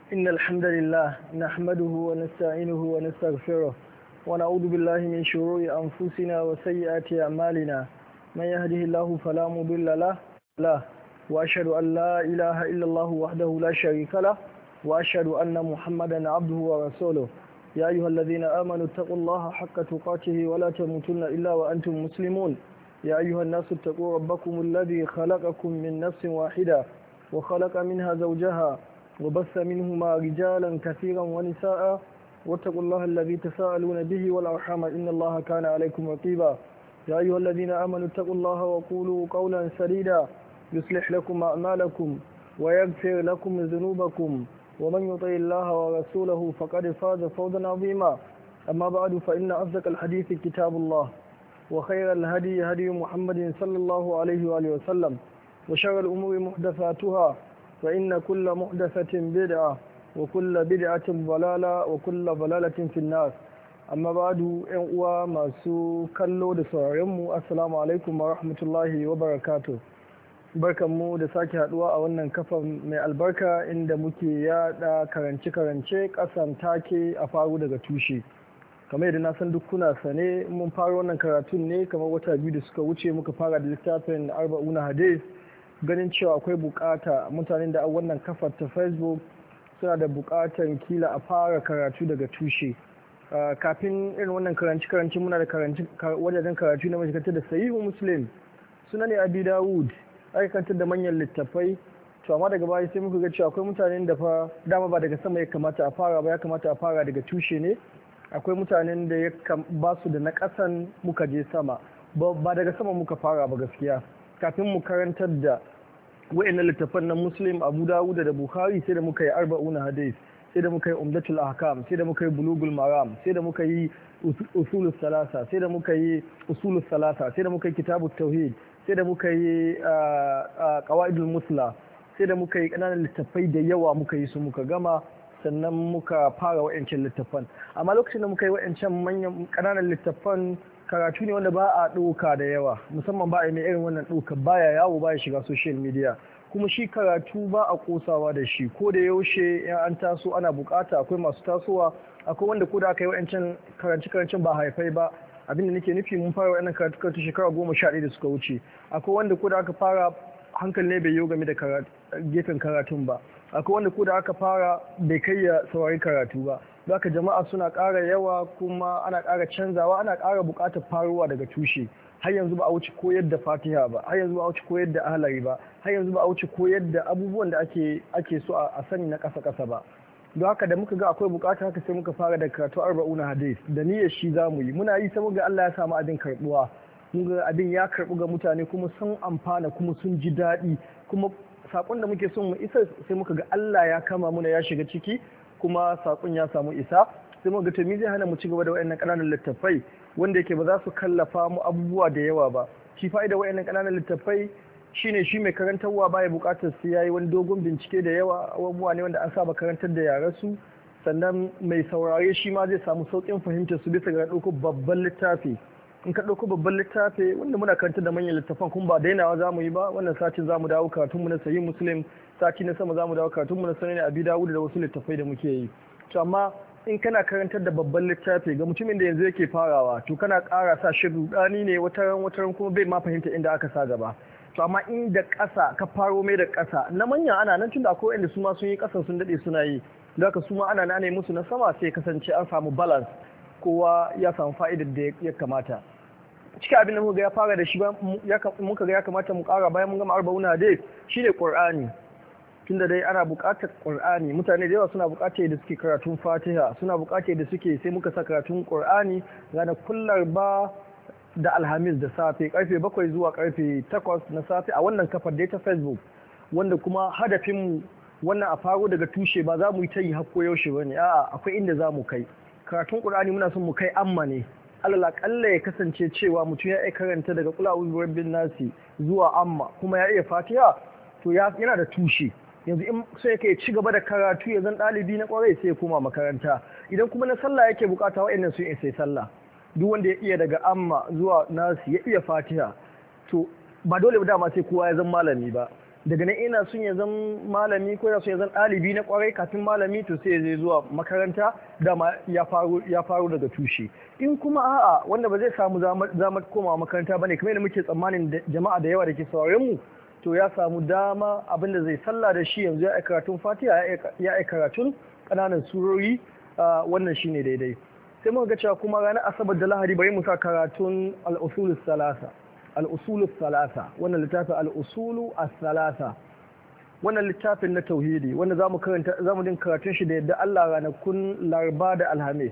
إن الحمد لله نحمده ونستعينه ونستغفره ونعوذ بالله من شرور أنفسنا وسيئات أعمالنا من يهده الله فلا مضل له وأشهد أن لا إله إلا الله وحده لا شريك له وأشهد أن محمدا عبده ورسوله يا أيها الذين آمنوا اتقوا الله حق تقاته ولا تموتن إلا وأنتم مسلمون يا أيها الناس اتقوا ربكم الذي خلقكم من نفس واحدة وخلق منها زوجها وبث منهما رجالا كثيرا ونساء واتقوا الله الذي تساءلون به والأرحام إن الله كان عليكم رقيبا يا أيها الذين آمنوا اتقوا الله وقولوا قولا سديدا يصلح لكم أعمالكم ويغفر لكم ذنوبكم ومن يطع الله ورسوله فقد فاز فوزا عظيما أما بعد فإن أصدق الحديث كتاب الله وخير الهدي هدي محمد صلى الله عليه وآله وسلم وشر الأمور محدثاتها فإن كل محدثة بدعة وكل بدعة ضلالة وكل ضلالة في النار أما بعد أنوا masu kallo da sauraronmu assalamu alaikum wa rahmatullahi wa barakatuh barkanmu da sake haduwa a wannan kafa mai albarka inda muke yada karance-karance kasan take a faru daga tushe kamar yadda na san duk kuna sane mun fara wannan karatun ne kamar wata biyu da suka wuce muka fara da littafin arba'una hadith ganin cewa akwai bukata mutanen da a wannan kafar ta facebook suna da bukatan kila a fara karatu daga tushe kafin irin wannan karanci muna da wajajen karatu na mashikantar da sahihu muslim suna ne abi dawud aikantar da manyan littafai to amma daga baya sai muka ga cewa akwai mutanen da fa dama ba daga sama ya kamata a fara ba ya kamata a fara daga tushe ne akwai mutanen da ya ba su da na kasan muka je sama ba daga sama muka fara ba gaskiya kafin mu karantar da wa'annan littafan na muslim abu dawud da bukhari sai da muka yi arba'una hadith sai da muka yi umdatul ahkam sai da muka yi bulugul maram sai da muka yi usulus salasa sai da muka yi usulus salasa sai da muka yi kitabut tauhid sai da muka yi qawaidul musla sai da muka yi kananan littafai da yawa muka yi su muka gama sannan muka fara wa'ancan littafan amma lokacin da muka yi wa'ancan manyan kananan littafan karatu ne wanda ba a ɗauka da yawa musamman ba a yi mai irin wannan ɗauka baya yawo baya shiga social media kuma shi karatu ba a kosawa da shi ko da yaushe yan an taso ana bukata akwai masu tasowa akwai wanda ko da aka yi wa'ancan karancin ba haifai ba abinda nake nufi mun fara wa'annan karatu shekara 11 da suka wuce akwai wanda ko da aka fara hankali ne bai yi game da gefen karatun ba akwai wanda ko da aka fara bai kai ya saurari karatu ba zaka jama'a suna ƙara yawa kuma ana ƙara canzawa ana ƙara buƙatar faruwa daga tushe har yanzu ba a wuce koyar da fatiha ba har yanzu ba a wuce koyar da ahlari ba har yanzu ba a wuce koyar da abubuwan da ake so a sani na ƙasa ba don haka da muka ga akwai buƙatar haka sai muka fara da karatu arba'una hadith da niyyar shi zamu yi muna yi saboda Allah ya samu abin karbuwa mun ga abin ya karbu ga mutane kuma sun amfana kuma sun ji daɗi kuma sakon da muke son mu isa sai muka ga Allah ya kama muna ya shiga ciki kuma sakon ya samu isa sai muka ga to me zai hana mu ci gaba da wayannan kananan littafai wanda yake ba za su kallafa mu abubuwa da yawa ba shi fa'ida wayannan kananan littafai shine shi mai karantarwa baya bukatar sai yayi wani dogon bincike da yawa abubuwa ne wanda an saba karantar da yaran su sannan mai saurare shi ma zai samu saukin fahimtar su bisa ga dauko babban littafi in ka ɗauko babban littafi wanda muna karanta da manyan littafan kuma ba dainawa za mu yi ba wannan satin za mu dawo karatunmu na sayi muslim sati na sama za mu dawo karatunmu na sanin abi dawud da wasu littafai da muke yi to amma in kana karantar da babban littafi ga mutumin da yanzu yake farawa to kana ƙara sa shi rudani ne wataran kuma bai ma fahimta inda aka sa gaba to amma inda ƙasa ka faro mai da ƙasa na manya ana nan tunda akwai inda su ma sun yi ƙasa sun daɗe suna yi da haka su ma ana nane musu na sama sai kasance an samu balance kowa ya samu fa'idar da ya kamata cikin abin da muka ga ya fara da shi muka ga ya kamata mu ƙara bayan mun gama arba'una dai shine Qur'ani tunda dai ana buƙatar Qur'ani mutane da yawa suna buƙatar da suke karatun Fatiha suna buƙatar da suke sai muka sa karatun Qur'ani ranar kullar ba da Alhamis da safe karfe 7 zuwa karfe 8 na safe a wannan kafar da ta Facebook wanda kuma hadafin mu wannan a faro daga tushe ba za mu yi ta yi hakko yaushe bane a'a akwai inda za mu kai karatun Qur'ani muna son mu kai amma ne alal akalla ya kasance cewa mutum ya iya karanta daga kula uzu rabbin nasi zuwa amma kuma ya iya fatiha to yana da tushe yanzu in sai yake ci gaba da karatu ya zan ɗalibi na kwarai sai ya koma makaranta idan kuma na sallah yake bukata wa'annan sun isa sallah duk wanda ya iya daga amma zuwa nasi ya iya fatiha to ba dole dama sai kowa ya zan malami ba daga nan ina son ya zan malami ko ya son ya zan ɗalibi na kwarai kafin malami to sai zai zuwa makaranta dama ya faru daga tushe. In kuma a'a wanda ba zai samu zamar komawa makaranta bane kamar yadda muke tsammanin jama'a da yawa da ke sauraron mu, to ya samu dama abinda zai sallah da shi yanzu ya yi karatun Fatiha ya yi karatun ƙananan surori, wannan shine daidai. Sai muka ga cewa kuma ranar Asabar da Lahadi bari mu sa karatun al-usulus salasa. Al-usulus salasa, wannan littafin al-usulu as-salasa, wannan littafin na tauhidi wanda zamu din karatun shi da yadda Allah ranakun Laraba da Alhamis.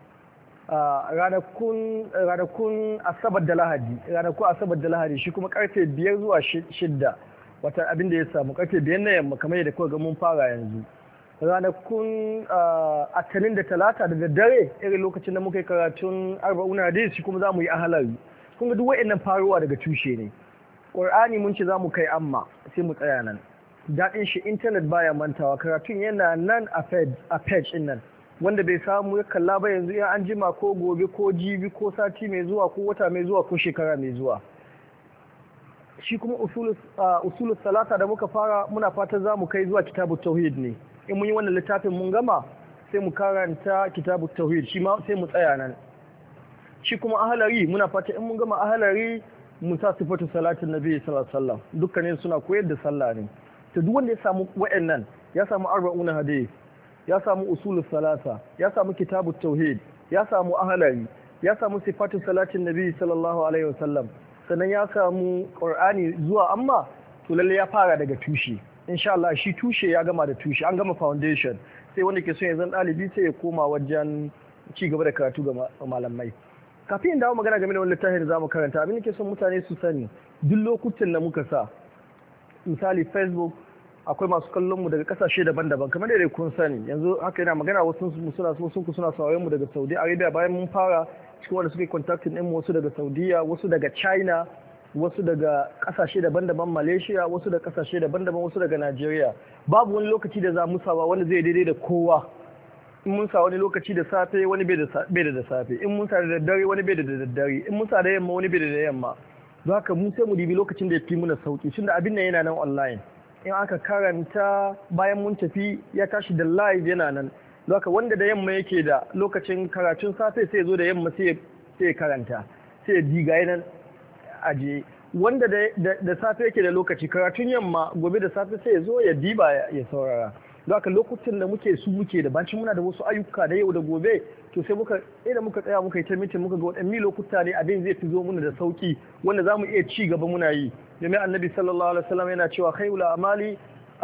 Ranakun Asabar da Lahadi shi kuma karfe 5 zuwa 6 wata abin da ya samu karfe 5 na yamma kamar yadda kuka ga mun fara yanzu. Ranakun Attanin da Talata da daddare irin lokacin da muka yi karatun arba'un hadis shi kuma zamu yi ahalari. Kun ga duk waɗannan faruwa daga tushe ne. Qur'ani mun ce zamu kai amma sai mu tsaya nan. Daɗin shi intanet baya mantawa, karatun yana nan a page din nan. Wanda bai samu ya kalla ba yanzu in an jima ko gobe ko jibi ko sati mai zuwa ko wata mai zuwa ko shekara mai zuwa. Shi kuma usulus salata da muka fara muna fata zamu kai zuwa kitabut tauhid ne. In mun yi wannan littafin mun gama sai mu karanta kitabut tauhid shi ma sai mu tsaya nan. Shi kuma ahalari muna fata in mun gama ahalari mun sa sifatu salatin nabi sallallahu alaihi wasallam, dukkanin suna koyar da sallah ne. To duk wanda ya samu wayannan, ya samu arba'un hadith, ya samu usulus salasa, ya samu kitabut tauhid, ya samu ahalari, ya samu sifatu salatin nabi sallallahu alaihi wasallam, sannan ya samu qur'ani zuwa amma to lalle ya fara daga tushe. Insha Allah shi tushe ya gama da tushe, an gama foundation. Sai wanda ke so ya zan dalibi sai ya koma wajen ci gaba da karatu ga malamai. Kafin dawo magana game da wani littafi da zamu karanta, abin da ke son mutane su sani duk lokutan da muka sa, misali Facebook akwai masu kallon mu daga kasashe daban-daban kamar da kun sani yanzu haka yana magana wasu suna sauraron mu daga Saudi Arabia bayan mun fara cikin wanda suke contacting din mu, wasu daga Saudiya, wasu daga China, wasu daga kasashe daban-daban, Malaysia, wasu daga kasashe daban-daban, wasu daga Nigeria. Babu wani lokaci da za mu sawa wanda zai daidai da kowa. In mun sa wani lokaci da safe wani bai da safe, in mun sa da daddare wani bai da daddare, in mun sa da yamma wani bai da yamma. Don haka mun sai mu dibi lokacin da ya fi muna sauki tunda abin nan yana nan online. In aka karanta bayan mun tafi ya tashi da live yana nan. Don haka wanda da yamma yake da lokacin karatun safe sai ya zo da yamma sai ya karanta, sai ya diga yanan aje. Wanda da safe yake da lokaci karatun yamma gobe da safe sai ya zo ya diba ya saurara. Don haka lokutan da muke da bacin muna da wasu ayyuka da yau da gobe, to sai muka tsaya muka yi ta mitin muka ga waɗanne lokuta ne abin zai fi zo muna da sauki wanda za mu iya ci gaba muna yi. Domin annabi sallallahu alaihi wasallam yana cewa khairul amali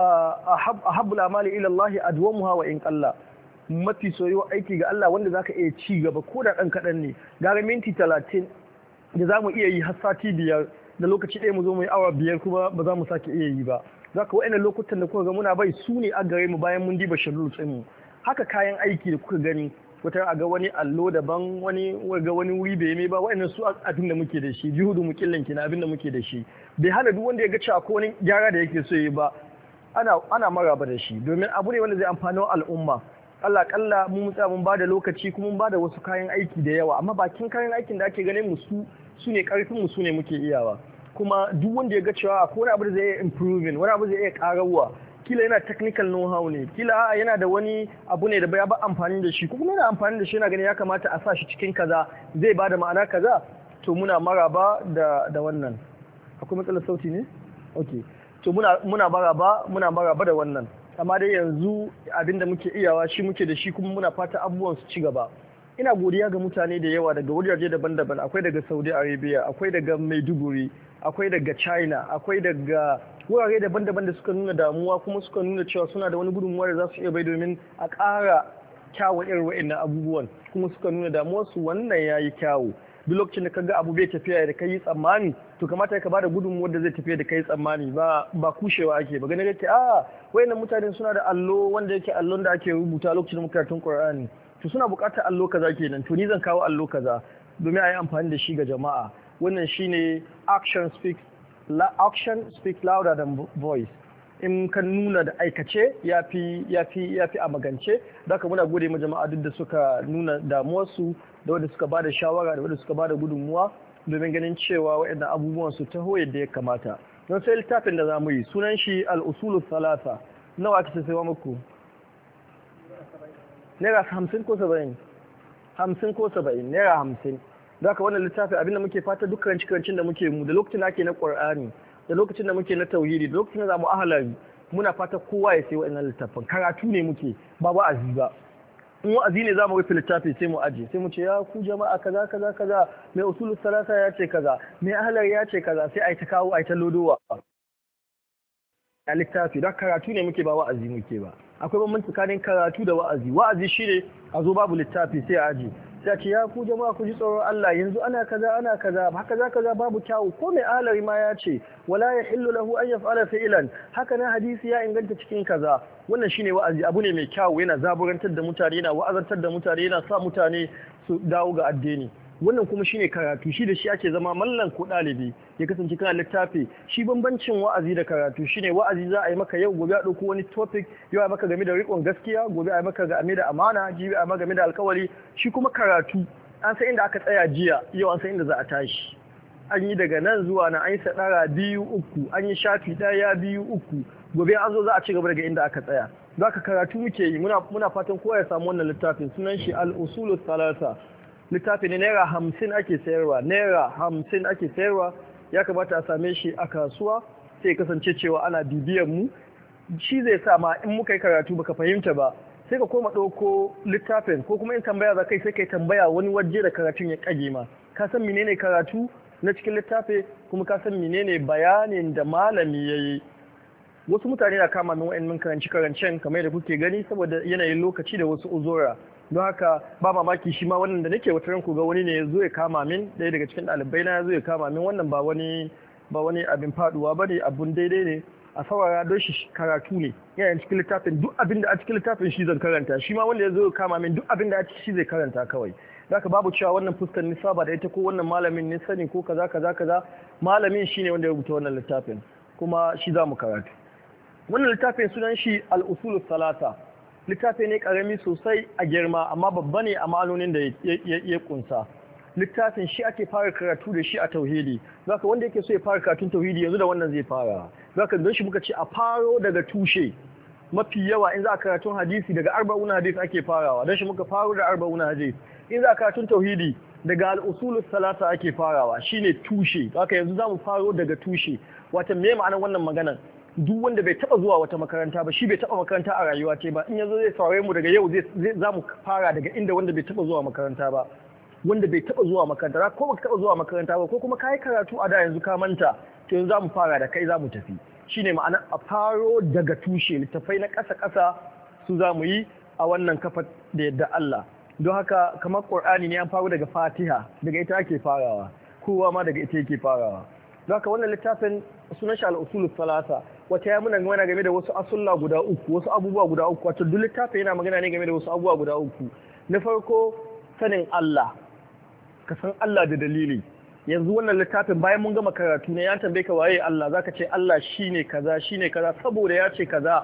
ahabbul amali ila Allah adwamuha wa in qalla. Mafi soyuwa aiki ga Allah wanda zaka iya ci gaba ko da dan kadan ne. Gara minti 30 da za mu iya yi har sati 5 da lokaci ɗaya mu zo mu yi awa 5 kuma ba za mu sake iya yi ba. Zaka wa'annan lokutan da kuka ga muna bai su ne a gare mu bayan mun diba shedul mu. Haka kayan aiki da kuka gani wata a ga wani allo daban wani ga wani wuri bai mai ba wa'annan su abin da muke da shi juhudu mukillan kina abin da muke da shi bai hana duk wanda ya ga cewa ko wani gyara da yake so yi ba ana maraba da shi domin abu ne wanda zai amfani al'umma. Allah kalla mun tsaya mun bada lokaci kuma mun bada wasu kayan aiki da yawa amma bakin kayan aikin da ake ganin mu su ne karfin mu su ne muke iyawa. Kuma duk wanda ya ga cewa ko wani abu da zai iya improving, wani abu zai iya karawa, kila yana technical know-how ne, kila yana da wani abu ne da bai ba amfani da shi, ko kuma yana amfani da shi yana ganin ya kamata a sa shi cikin kaza zai bada ma'ana kaza, to muna maraba da wannan. Akwai matsalar sauti ne? Okay. To muna maraba da wannan. Amma dai yanzu abinda muke iyawa shi muke da shi kuma muna fata abubuwan su ci gaba. Ina godiya ga mutane da yawa daga wajaje daban-daban, akwai daga Saudi Arabia, akwai daga Maiduguri, akwai daga China, akwai daga wurare daban-daban da suka nuna damuwa kuma suka nuna cewa suna da wani gudunmuwa da za su iya bai domin a ƙara kyawun irin wa'annan abubuwan, kuma suka nuna damuwar su wannan yayi kyawu. Duk lokacin da kaga abu bai tafiya da kai tsammani, to kamata ka bada gudunmuwar da zai tafiya da kai tsammani, ba kushewa ake ba. Ganin yake wayannan mutane suna da allo wanda yake allon da ake rubuta lokacin karatun Qur'ani, to suna buƙatar allo kaza kenan, to ni zan kawo allo kaza domin a yi amfani da shi ga jama'a. Wannan shine action speaks louder than voice. In kan nuna da aikace yafi a magance. Da haka muna gode ma jama'a duk da suka nuna damuwarsu da wanda suka bada shawara da wanda suka bada gudunmuwa domin ganin cewa waɗannan abubuwan su taho yadda ya kamata. don sai littafin da zamu yi sunan shi al-usulus salasa nawa ake sai muku naira 50 ko 70 50 ko 70 naira 50 da haka wannan littafi abinda muke fata dukkan cikarancin da muke mu da lokacin da ake na Qur'ani da lokacin da muke na tauhidi da lokacin da zamu ahlari muna fata kowa ya sai wannan littafin karatu ne muke ba wa'azi ba in wa'azi ne zamu rufe littafi sai mu aje sai mu ce ya ku jama'a kaza kaza kaza mai usulul salasa ya ce kaza mai ahlari ya ce kaza sai ai ta kawo ai ta lodowa a littafi da karatu ne muke ba wa'azi muke ba akwai bambanci tsakanin karatu da wa'azi wa'azi shine a zo babu littafi sai a aje sai ce ya ku jama'a ku ji tsoron Allah yanzu ana kaza haka za kaza babu kyawu ko mai alari ma ya ce wala yahillu lahu an yaf'ala fi'lan haka nan hadisi ya inganta cikin kaza wannan shine wa'azi abu ne mai kyawu yana zaburantar da mutane yana wa'azantar da mutane yana sa mutane su dawo ga addini wannan kuma shine karatu shi da shi ake zama mallan ko dalibi ya kasance kana littafi shi bambancin wa'azi da karatu shine wa'azi za a yi maka yau gobe a dauko wani topic yau a maka game da riƙon gaskiya gobe a yi maka game da amana jibi a maka game da alƙawari shi kuma karatu an san inda aka tsaya jiya yau an san inda za a tashi an yi daga nan zuwa na an yi sadara 2 3 an yi shafi 1 2 3 gobe an zo za a ci gaba daga inda aka tsaya zaka karatu muke yi muna fatan kowa ya samu wannan littafin sunan shi al-usulus salasa littafi ne naira 50 ake sayarwa naira 50 ake sayarwa ya kamata a same shi a kasuwa sai kasance cewa ana bibiyar mu shi zai sa ma in muka yi karatu baka fahimta ba sai ka koma ɗauko littafin ko kuma in tambaya za kai sai kai tambaya wani waje da karatun ya kage ma ka san menene karatu na cikin littafi kuma ka san menene bayanin da malami yayi wasu mutane na kama min wa'annan karancen kamar da kuke gani saboda yanayin lokaci da wasu uzura don haka ba mamaki shi ma wannan da nake wata ranku ga wani ne ya zo ya kama min ɗaya daga cikin ɗalibai na ya zo ya kama min wannan ba wani abin faduwa ba ne abun daidai ne a saurara don shi karatu ne yana cikin littafin duk abin da a cikin littafin shi zan karanta shi ma wanda ya zo ya kama min duk abin da a ciki shi zai karanta kawai zaka babu cewa wannan fuskar ni saba da ita ko wannan malamin ni sani ko kaza malamin shine wanda ya rubuta wannan littafin kuma shi za mu karatu wannan littafin sunan shi al-usulus salasa littafi ne karami sosai a girma amma babba ne a ma'anonin da ya kunsa littafin shi ake fara karatu da shi a tauhidi zaka wanda yake so ya fara karatun tauhidi yanzu da wannan zai fara zaka don shi muka ce a faro daga tushe mafi yawa in za a karatun hadisi daga arba'una hadis ake farawa don shi muka faro da arba'una hadis in za a karatun tauhidi daga al-usulus salasa ake farawa shine tushe zaka yanzu zamu faro daga tushe wato me ma'anar wannan maganar duk wanda bai taba zuwa wata makaranta ba shi bai taba makaranta a rayuwa ce ba in yazo zai saurare mu daga yau zai zamu fara daga inda wanda bai taba zuwa makaranta ba wanda bai taba zuwa makaranta ko baka taba zuwa makaranta ba ko kuma kai karatu a da yanzu ka manta to yanzu zamu fara da kai zamu tafi shine ma'ana a faro daga tushe littafai na ƙasa su zamu yi a wannan kafa da yadda Allah don haka kamar Qur'ani ne an faro daga Fatiha daga ita ake farawa kowa ma daga ita yake farawa don haka wannan littafin sunan shi al-usulus salasa wata ya muna magana game da wasu asulla guda uku wasu abubuwa guda uku wato duk littafin yana magana ne game da wasu abubuwa guda uku na farko sanin Allah ka san Allah da dalili yanzu wannan littafin bayan mun gama karatu ne ya tambaye ka waye Allah zaka ce Allah shine kaza saboda ya ce kaza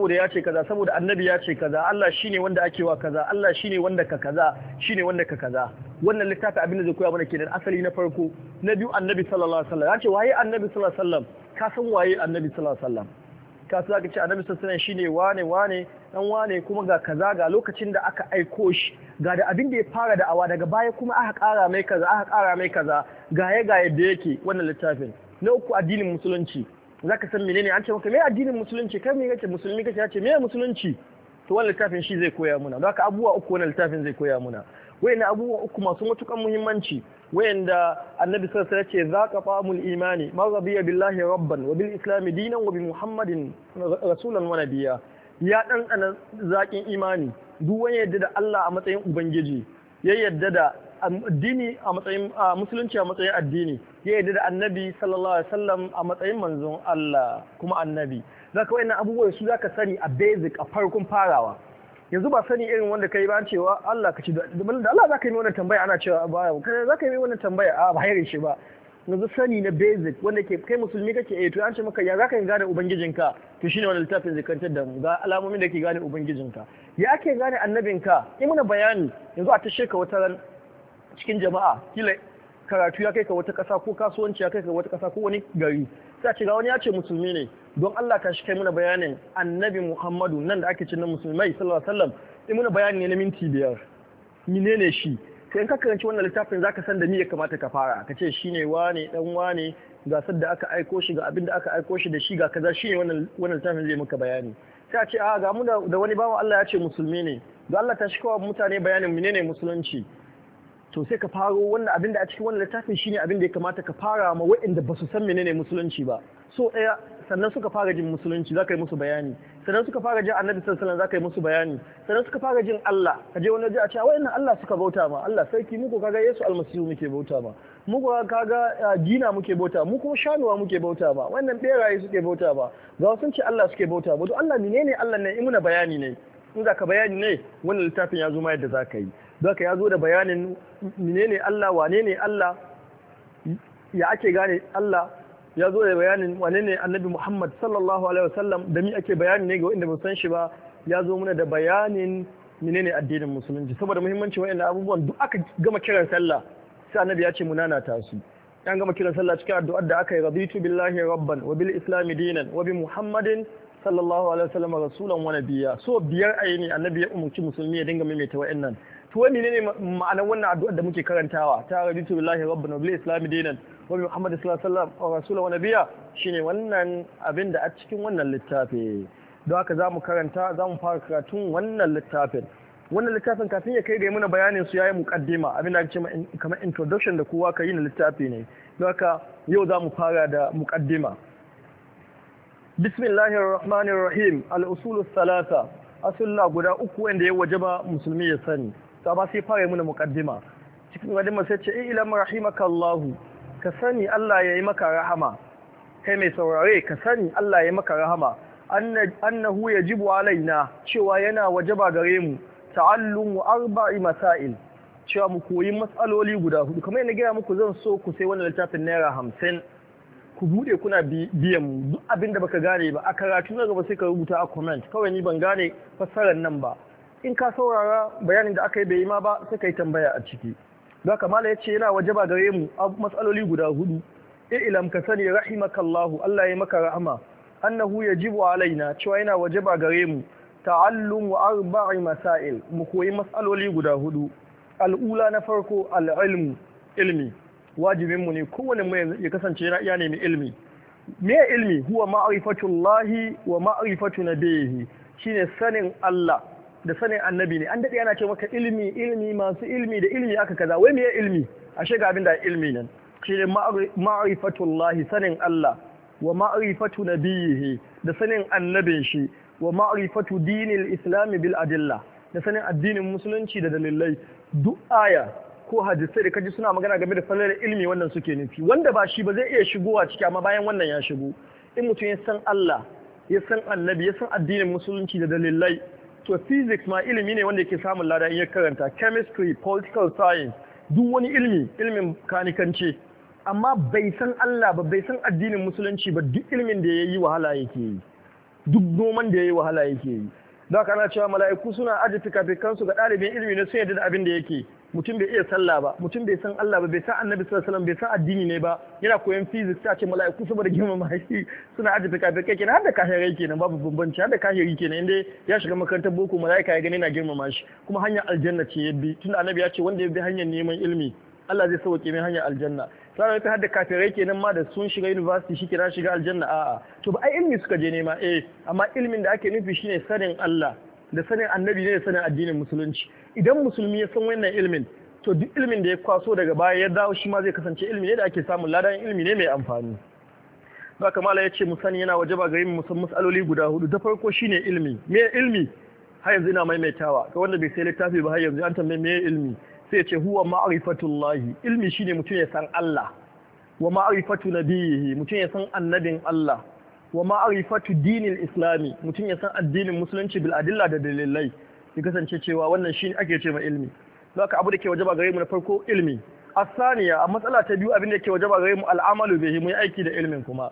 saboda annabi ya ce kaza Allah shine wanda ake wa kaza Allah shine wanda ka kaza shine wanda ka kaza wannan littafin abin da zai koya mana kenan asali na farko na biyu annabi sallallahu alaihi wasallam ya ce waye annabi sallallahu alaihi wasallam ka san waye annabi sallallahu alaihi wasallam ka san zaka ce annabi sallallahu alaihi wasallam shine wane dan wane kuma ga kaza ga lokacin da aka aiko shi ga da abin da ya fara da awa daga baya kuma aka ƙara mai kaza ga yadda yake wannan littafin na uku addinin musulunci zaka san menene an ce maka me addinin musulunci kai me kace musulmi kace ya ce me musulunci to wannan littafin shi zai koya muna don haka abubuwa uku wannan littafin zai koya muna wayannan abubuwa uku masu matukan muhimmanci wayanda annabi sallallahu alaihi wasallam ya ce zaqa fa'amul imani ma rabiya billahi rabban wa bil islam dinan wa bi muhammadin rasulan wa nabiyya ya ɗanɗana zaƙin imani duk wani yadda da Allah a matsayin ubangiji ya yadda da addini a matsayin musulunci a matsayin addini ya yadda da annabi sallallahu alaihi wasallam a matsayin manzon Allah kuma annabi zaka wayannan abubuwa su zaka sani a basic a farkon farawa yanzu ba sani irin wanda kai ba cewa Allah ka ci da Allah zaka yi wannan tambaya ana cewa ba kai zaka yi wannan tambaya a ba hayar shi ba yanzu sani na basic wanda ke kai musulmi kake to an ce maka ya zaka gane ubangijinka to shine wannan littafin zai kantar da mu ga alamomin da ke gane ubangijinka ya ake gane annabinka in muna bayani yanzu a tashe ka wata ran cikin jama'a kila karatu ya kai ka wata ƙasa ko kasuwanci ya kai ka wata ƙasa ko wani gari sai a ce ga wani ya ce musulmi ne don Allah ta shi kai muna bayanin annabi Muhammadu nan da ake cin na musulmai sallallahu alaihi wasallam sai muna bayani ne na minti 5 menene shi sai in ka karanci wannan littafin zaka san da me ya kamata ka fara ka ce shine wane dan wane ga sadda aka aiko shi ga abin da aka aiko shi da shi ga kaza shine wannan littafin zai maka bayani sai a ce a ga mu da wani bawan Allah ya ce musulmi ne don Allah ta shi kawo mutane bayanin menene musulunci to sai ka faro wannan abin da a cikin wannan littafin shine abin da ya kamata ka fara ma waɗanda ba su san menene musulunci ba so ɗaya sannan suka fara jin musulunci za ka yi musu bayani sannan suka fara jin annabi sallallahu alaihi wasallam za ka yi musu bayani sannan suka fara jin Allah ka je wani waje a ce wayannan Allah suka bauta ma Allah sarki muku kaga Yesu almasihu muke bauta ma muku kaga gina muke bauta mu kuma shanuwa muke bauta ma wannan beraye suke bauta ba ga sun ce Allah suke bauta ba to Allah menene Allah ne in muna bayani ne in za ka bayani ne wannan littafin ya zo ma yadda za ka yi zaka ya zo da bayanin menene Allah wane ne Allah ya ake gane Allah ya zo da bayanin wane ne annabi Muhammad sallallahu alaihi wasallam da mi ake bayani ne ga wanda ba san shi ba ya zo mana da bayanin menene addinin musulunci saboda muhimmancin wayannan abubuwan duk aka gama kiran sallah sai annabi ya ce munana ta su an gama kiran sallah cikin addu'ar da aka yi raditu billahi rabban wa bil islam dinan wa bi muhammadin sallallahu alaihi wasallam rasulan wa nabiyya so biyar ayini annabi ya umurci musulmi ya dinga maimaita wayannan to wani ne ma'anar wannan addu'ar da muke karantawa ta raditu billahi rabban wa bil islam dinan wa bi muhammadin sallallahu alaihi wasallam rasulan wa nabiyya shine wannan abin da a cikin wannan littafi don haka zamu karanta zamu fara karatun wannan littafin kafin ya kai ga muna bayanin su yayi muqaddima abin da ake cewa kamar introduction da kowa kai na littafi ne don haka yau zamu fara da muqaddima bismillahir rahmanir rahim al-usul thalatha asulla guda uku wanda ya wajaba musulmi ya sani to ba sai fara muna muqaddima cikin muqaddima sai ce ilam rahimakallahu ka sani Allah yayi maka rahama kai mai saurare ka sani Allah yayi maka rahama annahu yajibu alaina cewa yana wajaba gare mu ta'allumu arba'i masail cewa mu koyi matsaloli guda hudu kamar yadda gaya muku zan so ku sai wannan littafin naira 50 ku bude kuna biyan mu duk abin da baka gane ba a karatu na gaba sai ka rubuta a comment kawai ni ban gane fassarar nan ba in ka saurara bayanin da aka yi bai yi ma ba sai ka yi tambaya a ciki don kamala ya ce yana wajaba gare mu matsaloli guda hudu ilam ka sani rahimakallahu Allah ya maka rahama annahu yajibu alaina cewa yana wajaba gare mu ta'allumu arba'i masail mu koyi mas'aloli guda hudu al'ula na farko al'ilmu ilmi wajibin mu ne kowanne mu ya kasance yana iya nemi ilmi me ilmi huwa ma'rifatullahi wa ma'rifatu nabiyhi shine sanin Allah da sanin annabi ne an dade yana ce maka ilmi masu ilmi da ilmi aka kaza wai me ilmi ashe ga abin da ilmi nan shine ma'rifatullahi sanin Allah wa ma'rifatu nabiyhi da sanin annabin shi wa ma'rifatu dinil islam bil adilla da sanin addinin musulunci da dalilai duk aya ko hadisai da kaji suna magana game da falalar ilmi wannan suke nufi wanda ba shi ba zai iya shigowa ciki amma bayan wannan ya shigo in mutum ya san Allah ya san annabi ya san addinin musulunci da dalilai to physics ma ilimi ne wanda yake samun lada in ya karanta chemistry political science duk wani ilmin kanikanci amma bai san Allah ba bai san addinin musulunci ba duk ilmin da yayi wahala yake yi duk noman da yayi wahala yake yi don haka ana cewa mala'iku suna aje fikafikansu ga ɗalibin ilimi ne sun yarda da abin da yake mutum bai iya sallah ba mutum bai san Allah ba bai san annabi sallallahu alaihi wasallam bai san addini ne ba yana koyon physics ta ce mala'iku saboda girmama shi suna aje fikafikai kenan har da kahirai kenan babu bambanci har da kahiri kenan inda ya shiga makarantar boko mala'ika ya gani na girmama shi kuma hanyar aljanna ce ya bi tunda annabi ya ce wanda ya bi hanyar neman ilimi Allah zai sauke mai hanyar aljanna sai ta hadda kafirai kenan ma da sun shiga university shi kira shiga aljanna a'a to ba ai ilmi suka je nema amma ilmin da ake nufi shine sanin Allah da sanin annabi ne da sanin addinin musulunci idan musulmi ya san wannan ilmin to duk ilmin da ya kwaso daga baya ya dawo shi ma zai kasance ilmi ne da ake samun ladan ilmi ne mai amfani ba kamala ya ce mu sani yana wajaba gare mu musan masaloli guda hudu da farko shine ilmi me ilmi har yanzu ina maimaitawa ga wanda bai sai littafi ba har yanzu an tambaye me ilmi sai ce huwa ma'rifatullahi ilmi shine mutum ya san Allah wa ma'rifatu nabiyhi mutum ya san annabin Allah wa ma'rifatu dinil islami mutum ya san addinin musulunci bil adilla da dalilai ya kasance cewa wannan shine ake cewa ilmi haka abu da ke wajaba gare mu na farko ilmi asaniya a matsala ta biyu abin da ke wajaba gare mu al'amalu bihi mu yi aiki da ilmin kuma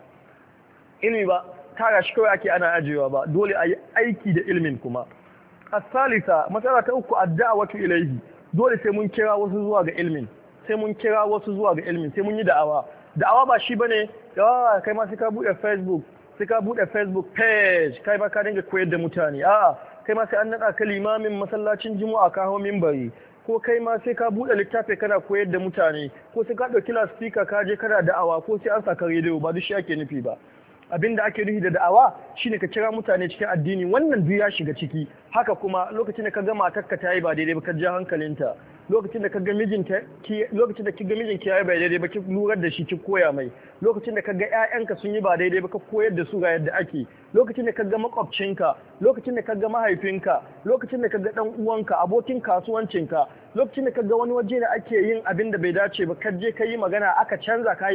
ilmi ba tara shi kawai ake ana ajiyewa ba dole a yi aiki da ilmin kuma asalisa matsala ta uku ad-da'watu ilayhi dole sai mun kira wasu zuwa ga ilmin sai mun kira wasu zuwa ga ilimi, sai mun yi da'awa ba shi bane yawa kai ma sai ka bude Facebook page kai ba ka dinga koyar da mutane a'a kai ma sai an nada ka limamin masallacin juma'a ka hawo minbari ko kai ma sai ka bude littafi kana koyar da mutane ko sai ka dauki loudspeaker ka je kana da'awa ko sai an saka rediyo ba duk shi ake nufi ba abinda ake nufi da da'awa shine ka kira mutane cikin addini wannan duk ya shiga ciki haka kuma lokacin da ka ga matarka ta yi ba daidai ba ka ja hankalinta lokacin da ka ga mijinta lokacin da kiga mijinki yayi ba daidai ba ki lurar da shi ki koya mai lokacin da ka ga ƴaƴanka sun yi ba daidai ba ka koyar da su ga yadda ake lokacin da ka ga makwabcinka lokacin da ka ga mahaifinka lokacin da ka ga dan uwanka abokin kasuwancinka lokacin da ka ga wani waje da ake yin abin da bai dace ba ka je ka yi magana aka canza ka yi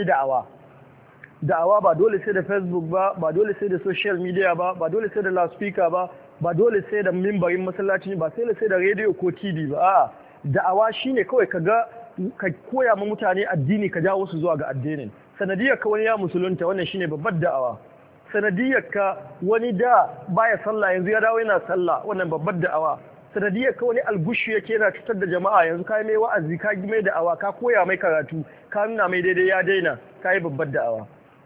da'awa ba dole sai da Facebook ba dole sai da social media ba dole sai da loudspeaker ba dole sai da mimbarin masallaci ba sai da radio ko TV ba a'a da'awa shine kawai ka koya ma mutane addini ka jawo su zuwa ga addinin sanadiyar ka wani ya musulunta wannan shine babbar da'awa sanadiyar ka wani da baya sallah yanzu ya dawo yana sallah wannan babbar da'awa sanadiyar ka wani algushu yake yana cutar da jama'a yanzu ka mai wa'azi ka mai da'awa ka koya mai karatu ka nuna mai daidai ya daina ka yi babbar da'awa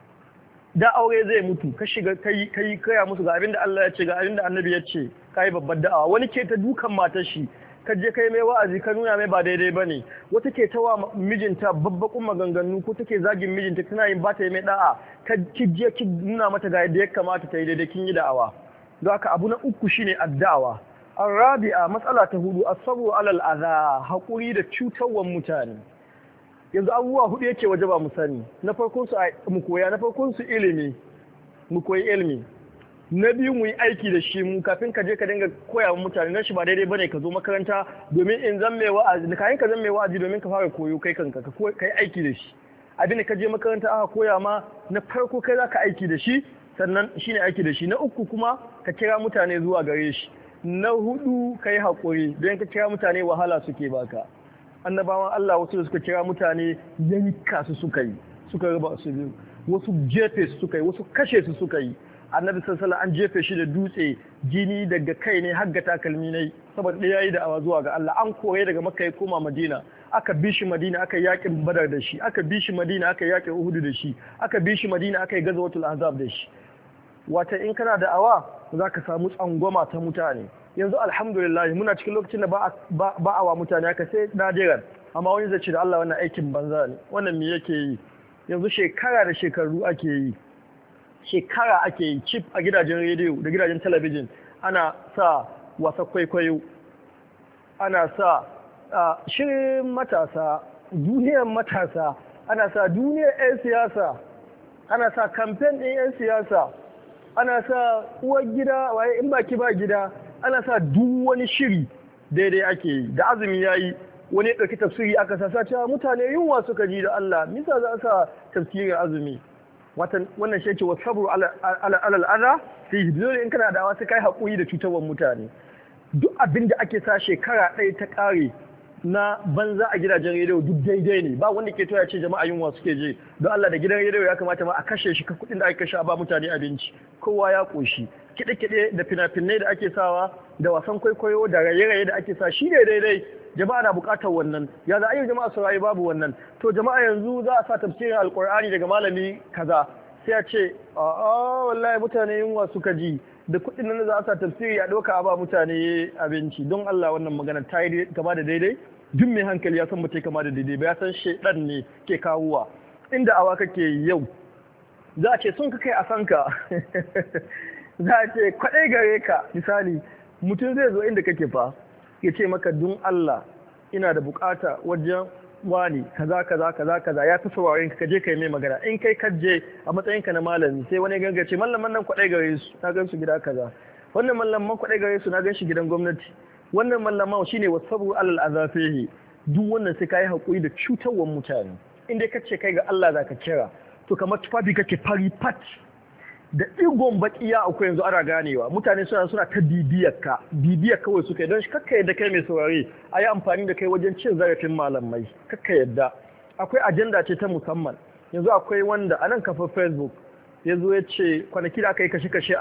da aure zai mutu ka shiga kai kaya musu ga abinda Allah ya ce ga abinda Annabi ya ce kai babbar da'awa wani ke ta dukan matar shi ka je kai mai wa'azi ka nuna mai ba daidai bane wata ke ta wa mijinta babbakun maganganu ko take zagin mijinta tana yin bata mai da'a ka je ki nuna mata ga yadda ya kamata ta yi daidai kin yi da'awa don haka abu na uku shine addawa arabi'a matsala ta hudu as-sabru 'alal adha hakuri da cutawan mutane yanzu abubuwa hudu yake waje ba mu sani na farkon su mu koya na farkon su ilimi mu koyi ilimi na biyu mu yi aiki da shi mu kafin ka je ka dinga koya wa mutane nan shi ba daidai bane ka zo makaranta domin in zan mai wa'azi da kayan ka zan mai wa'azi domin ka fara koyo kai kanka ka yi aiki da shi abin da ka je makaranta aka koya ma na farko kai za ka aiki da shi sannan shine aiki da shi na uku kuma ka kira mutane zuwa gare shi na hudu ka yi haƙuri don ka kira mutane wahala suke baka annabawan Allah wasu da suka kira mutane yanka su suka yi suka raba su biyu wasu jefe su suka yi wasu kashe su suka yi annabi sallallahu an jefe shi da dutse jini daga kai ne har ga takalmi ne saboda da yayi da awa zuwa ga Allah an koye daga Makka ya koma Madina aka bi shi Madina aka yakin Badar da shi aka bi shi Madina aka yakin Uhud da shi aka bi shi Madina aka yi Ghazwatul Ahzab da shi wata in kana da awa zaka samu tsangwama ta mutane yanzu alhamdulillah muna cikin lokacin da ba a wa mutane aka sai nadiran amma wani zai ce da Allah wannan aikin banza ne wannan me yake yi yanzu shekara da shekaru ake yi chip a gidajen rediyo da gidajen talabijin ana sa wasa kwaikwayo ana sa shirin matasa duniyar matasa ana sa duniyar 'yan siyasa ana sa kamfen ɗin 'yan siyasa ana sa uwar gida waye in baki ba gida ana sa duk wani shiri daidai ake yi da azumi yayi wani ya ɗauki tafsiri aka sa cewa mutane yunwa suka ji da Allah misa za a sa tafsirin azumi wannan shi ce wa sabru alal adha fi dole in kana da wasu kai haƙuri da cutarwar mutane duk abin da ake sa shekara ɗaya ta ƙare na banza a gidajen rediyo duk daidai ne ba wanda ke toya ce jama'a yunwa suke je don Allah da gidan rediyo ya kamata ma a kashe shi ka kuɗin da ake kashe a ba mutane abinci kowa ya ƙoshi kiɗe-kiɗe da fina-finai da ake sawa da wasan kwaikwayo da raye-raye da ake sa shi ne daidai jama'a na buƙatar wannan ya za a yi jama'a su rayu babu wannan to jama'a yanzu za a sa tafsirin alƙur'ani daga malami kaza sai a ce a'a wallahi mutane yunwa suka ji da kuɗin nan za a sa tafsiri a ɗauka a ba mutane abinci don Allah wannan magana ta yi kama da daidai duk mai hankali ya san ba ta kama da daidai ba ya san shaidan ne ke kawowa inda awa kake yau za a ce sun ka kai a sanka za a ce kwaɗai gare ka misali mutum zai zo inda kake fa ya ce maka don Allah ina da bukata wajen wani kaza ya fi sauraron ka je kai mai magana in kai kaje a matsayin ka na malami sai wani ganga ce mallaman nan kwadai gare su na gan su gida kaza wannan mallaman kwadai gare su na gan shi gidan gwamnati wannan mallaman shine wasabu alal azafihi duk wannan sai kai hakuri da cutarwar mutane in dai kace kai ga Allah zaka kira to kamar tufafi kake fari pat da igon bakiya akwai yanzu ana ganewa mutane suna ta bibiyar kawai suka yi don shi kakka yadda kai mai saurare a yi amfani da kai wajen cin zarafin malamai kakka yadda akwai ajanda ce ta musamman yanzu akwai wanda a nan kafar Facebook ya zo ya ce kwanaki da aka yi kashe-kashe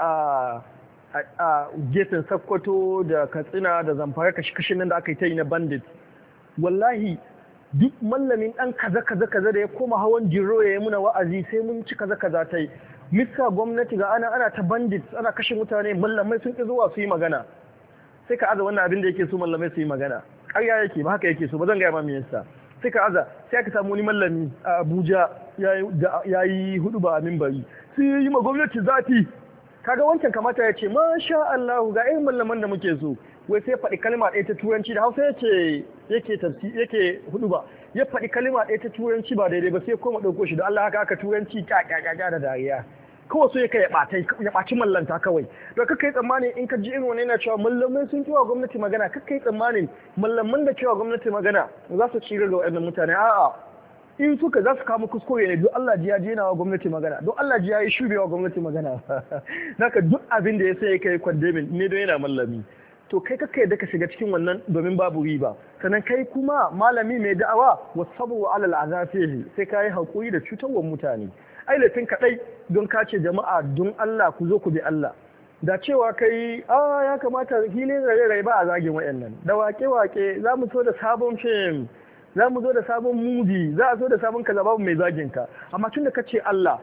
a gefen Sokoto da Katsina da Zamfara kashe-kashe nan da aka yi ta yi na bandit wallahi duk mallamin dan kaza kaza kaza da ya koma hawan jiro ya yi muna wa'azi sai mun ci kaza kaza tai misa gwamnati ga ana ta bandit ana kashe mutane mallamai sun ki zuwa su yi magana sai ka aza wannan abin da yake so mallamai su yi magana ƙarya yake ba haka yake so ba zan gaya ma me yasa sai ka aza sai aka samu wani mallami a Abuja yayi hudu ba a minbari sai yi ma gwamnati zafi kaga wancan kamata ya ce masha Allah ga irin mallaman da muke so wai sai faɗi kalma ɗaya ta turanci da Hausa yake hudu ba ya faɗi kalma ɗaya ta turanci ba daidai ba sai koma ɗauko shi da Allah haka aka turanci ka da dariya kawai so yake ya ɓaci mallanta kawai don kakka yi tsammanin in ka ji irin wani yana cewa mallamai sun kiwa gwamnati magana kakka yi tsammanin mallaman da kiwa gwamnati magana za su ci ga waɗannan mutane a'a in suka za su kama kuskure ne duk Allah ji ya je wa gwamnati magana duk Allah ji ya yi shubewa gwamnati magana naka duk abin da ya sai kai kwandemin ne don yana mallami to kai kakka yadda ka shiga cikin wannan domin babu riba sannan kai kuma malami mai da'awa wasabu alal azafihi sai kai hakuri da cutarwar mutane ai laifin kadai don ka ce jama'a don Allah ku zo ku bi Allah da cewa kai ya kamata hilin rai ba a zagin wayannan da wake za mu so da sabon film za mu zo da sabon movie za a zo da sabon kaza babu mai zagin ka amma tun da kace Allah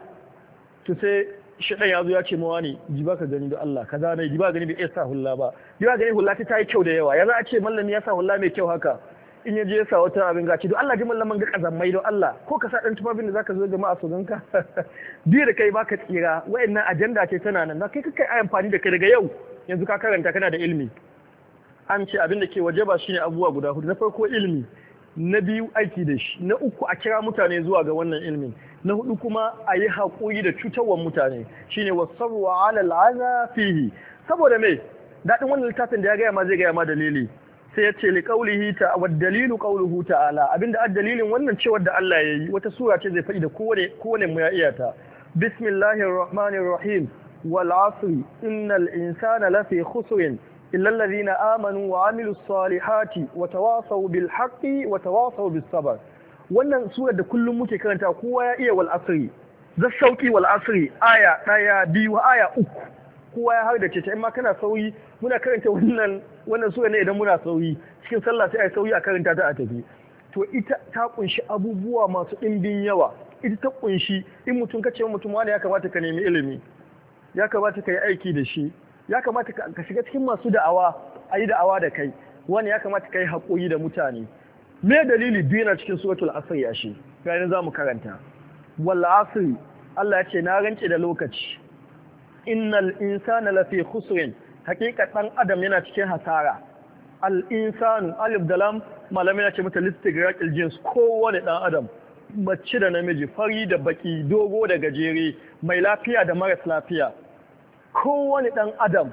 to sai shedan ya zo ya ce mawa ne ji ba ka gani da Allah kaza ne ji ba gani bai sa hulla ba ji ba gani hulla ta yi kyau da yawa ya za a ce mallami ya sa hulla mai kyau haka in ya je ya sa wata abin gaci don Allah ji mallaman ga kazammai don Allah ko ka sa dan tufafin da zaka zo jama'a su ganka biyu da kai baka tsira wayannan ajanda ce tana nan kai kai ai amfani da kai daga yau yanzu ka karanta kana da ilimi an ce abin da ke waje ba shine abubuwa guda hudu na farko ilimi na biyu aiki da shi na uku a kira mutane zuwa ga wannan ilmin na hudu kuma a yi haƙuri da cutarwar mutane shine wasarwa ala al'aza fihi saboda me daɗin wannan littafin da ya gaya ma zai gaya ma dalili sai ya ce li qaulihi ta wa dalilu qauluhu ta'ala abinda dalilin wannan cewar da Allah yayi wata sura ce zai faɗi da kowane mu ya iya ta bismillahir rahmanir rahim wal asri innal insana lafi khusrin إلا الذين آمنوا وعملوا الصالحات وتواصوا بالحق وتواصوا بالصبر wannan surar da kullum muke karanta kowa ya iya wal asri zashauki wal asri aya 1 2 aya 3 kowa ya harda ce ta in ma kana sauyi muna karanta wannan sura ne idan muna sauyi cikin sallah sai ai sauyi a karanta ta a tafi to ita ta kunshi abubuwa masu ɗimbin yawa ita ta kunshi in mutum kace mutum wani ya kamata ka nemi ilimi ya kamata ka yi aiki da shi ya kamata ka shiga cikin masu da'awa a yi da'awa da kai wani ya kamata ka yi haƙoƙi da mutane me dalili biyu na cikin suratul asr ya shi bayan za mu karanta wal asr Allah ya ce na rance da lokaci innal insana lafi khusrin haƙiƙa ɗan adam yana cikin hasara al insanu alif da lam malamin ya ce mata listigraqil jins kowane ɗan adam mace da namiji fari da baki dogo da gajere mai lafiya da maras lafiya kowane ɗan adam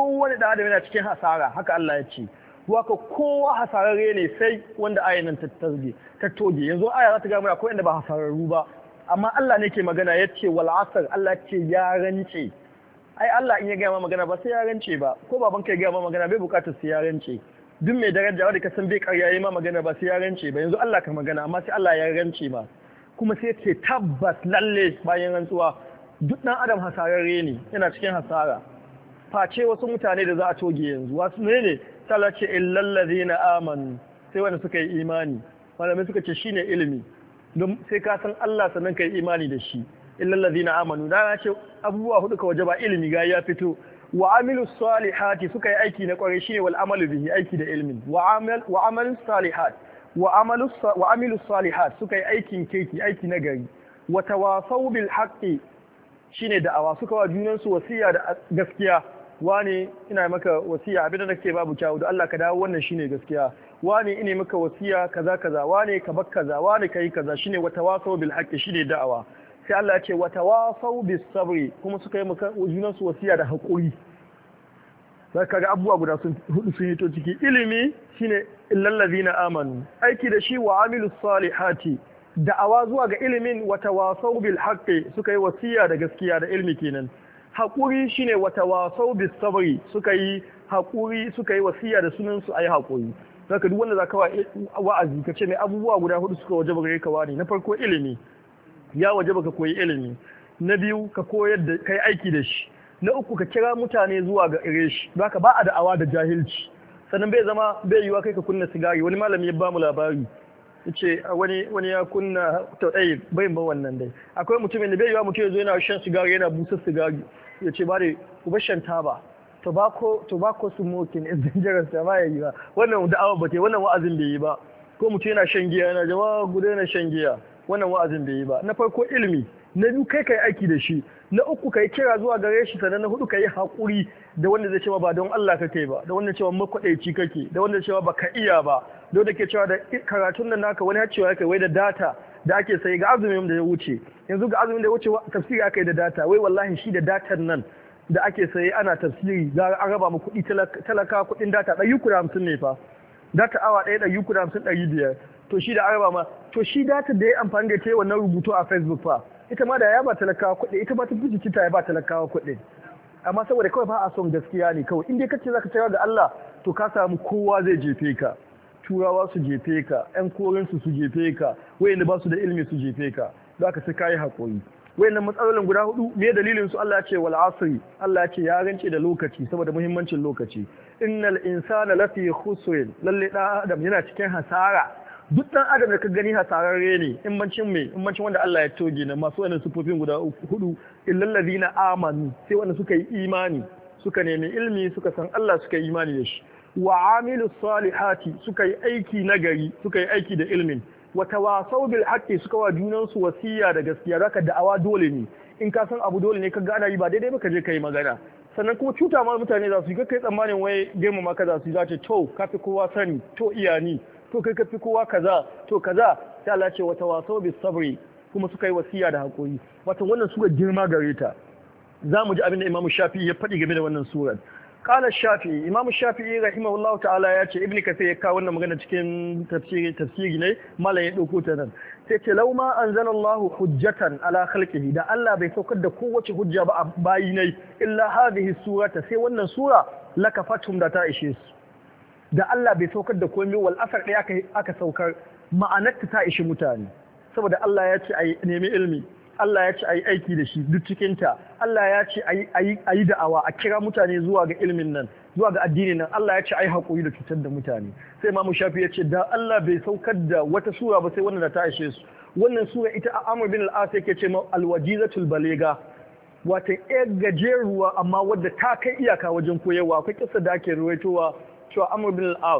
yana cikin hasara haka Allah ya ce waka kowa hasararre ne sai wanda ayan nan ta toge yanzu aya za ta ga mana akwai inda ba hasararru ba amma Allah ne ke magana ya ce wal asr Allah ce ya rance ai Allah in ya gaya ma magana ba sai ya rance ba ko baban ka ya gaya ma magana bai bukatar sai ya rance duk mai daraja wanda ka san bai karya yi ma magana ba sai ya rance ba yanzu Allah ka magana amma sai Allah ya rance ma kuma sai ce tabbas lalle bayan rantsuwa duk ɗan adam hasararre ne yana cikin hasara face wasu mutane da za a toge yanzu wasu ne tala ce illallazi na amanu sai wanda suka yi imani malamai suka ce shine ilimi don sai ka san Allah sannan ka yi imani da shi illallazi na amanu da ya ce abubuwa hudu ka waje ba ilimi ga ya fito wa amilu salihati suka yi aiki na kwarai shine wal amalu bihi aiki da ilimin wa amalu salihat wa amilu salihat suka yi aikin kirki aiki na gari wa tawasau bil haqqi shine da'awa suka wa junansu wasiya da gaskiya wani ina maka wasiya abin da nake babu kyawu da Allah ka dawo wannan shine gaskiya wani ina maka wasiya kaza kaza wani ka bar kaza wani kai kaza shine watawasau bil haqqi shine da'awa sai Allah ya ce watawasau bis sabri kuma suka yi maka junansu wasiya da hakuri sai kaga abubuwa guda hudu sun hito ciki ilimi shine illal ladina amanu aiki da shi wa amilus salihati da'awa zuwa ga ilimin watawasau bil haqqi suka yi wasiya da gaskiya da ilmi kenan haƙuri shine watawasau bis sabri suka yi haƙuri suka yi wasiya da sunan su ayi haƙuri zaka duk wanda zaka wa'azi kace mai abubuwa guda hudu suka wajaba gare ka wani na farko ilimi ya wajaba ka koyi ilimi na biyu ka koyar da kai aiki da shi na uku ka kira mutane zuwa ga ire shi zaka ba a da'awa da jahilci sannan bai yiwa kai ka kunna sigari wani malami ya ba mu labari yace wani ya kunna to dai bai ba wannan dai akwai mutumin da bai yiwa mutum yazo yana shan sigari yana busa sigari yace bare ku bar shan taba tobacco smoking is dangerous ba yayi ba wannan da'awa ba ta wannan wa'azin bai yi ba ko mutum yana shan giya yana jama'a gudu yana shan giya wannan wa'azin bai yi ba na farko ilimi na biyu kai aiki da shi na uku kai kira zuwa gare shi sannan na hudu kai hakuri da wanda zai cewa ba don Allah kake ba da wanda cewa makwadaici kake da wanda cewa baka iya ba da wanda ke cewa da karatun nan naka wani cewa kai wai da data da ake sai ga azumin da ya wuce yanzu ga azumin da ya wuce tafsiri aka yi da data wai wallahi shi da datan nan da ake saye ana tafsiri za a raba mu kuɗi talaka kuɗin data 150 ne fa data awa ɗaya 150 500 to shi da araba ma to shi data da ya amfani da ta yi wannan rubutu a Facebook fa ita ma da ya ba talakawa kuɗi ita ma ta fi jikita ya ba talakawa kuɗi amma saboda kawai ba a son gaskiya ne kawai inda kace zaka tsaya ga Allah to ka samu kowa zai jefe ka turawa su jefe ka ƴan korinsu su jefe ka wayanda ba su da ilimi su jefe ka za ka sai kayi haƙuri wayannan matsalolin guda hudu me dalilin su Allah ya ce wal asri Allah ya ce ya rance da lokaci saboda muhimmancin lokaci innal insana lafi khusr lalle da adam yana cikin hasara duk dan adam da ka gani hasararre ne in bancin wanda Allah ya toge na masu wannan sufofin guda hudu illal ladina amanu sai wanda suka yi imani suka nemi ilmi suka san Allah suka yi imani da shi wa amilus salihati suka yi aiki nagari suka yi aiki da ilmin wa tawasaw bil haqqi suka wa junan su wasiya da gaskiya zaka da'awa dole ne in ka san abu dole ne ka ga ana yi ba daidai ba ka je kai magana sannan kuma cuta ma mutane za su yi kai tsammanin wai girma ma kaza su zace to kafi kowa sani to iyani to kai kafi kowa kaza to kaza sai Allah ce wa tawasaw bis sabri kuma suka yi wasiya da hakuri wato wannan sura girma gare ta zamu ji abin da Imam Shafi'i ya faɗi game da wannan surar qala Shafi'i Imam Shafi'i rahimahullahu ta'ala ya ce Ibn Kathir ya kawo wannan magana cikin tafsiri ne mallan ya dauko ta nan sai ce law ma anzalallahu hujjatan ala khalqihi da Allah bai saukar da kowace hujja ba a bayi ne illa hadhihi surata sai wannan sura lakafatum da ta ishe su da Allah bai saukar da komai wal asar ɗaya aka saukar ma'anarta ta ishi mutane saboda Allah ya ce a nemi ilmi Allah ya ce a yi aiki da shi duk cikinta Allah ya ce a yi da'awa a kira mutane zuwa ga ilmin nan zuwa ga addinin nan Allah ya ce a yi haƙuri da cutar da mutane sai Imam Shafi ya ce da Allah bai saukar da wata sura ba sai wannan da ta ishe su wannan sura ita a Amr bin al-As yake ce ma al-wajizatul baligha wata ƴar gajeruwa amma wadda ta kai iyaka wajen koyarwa akwai kissa da ake ruwaitowa cewa Amr bin al-As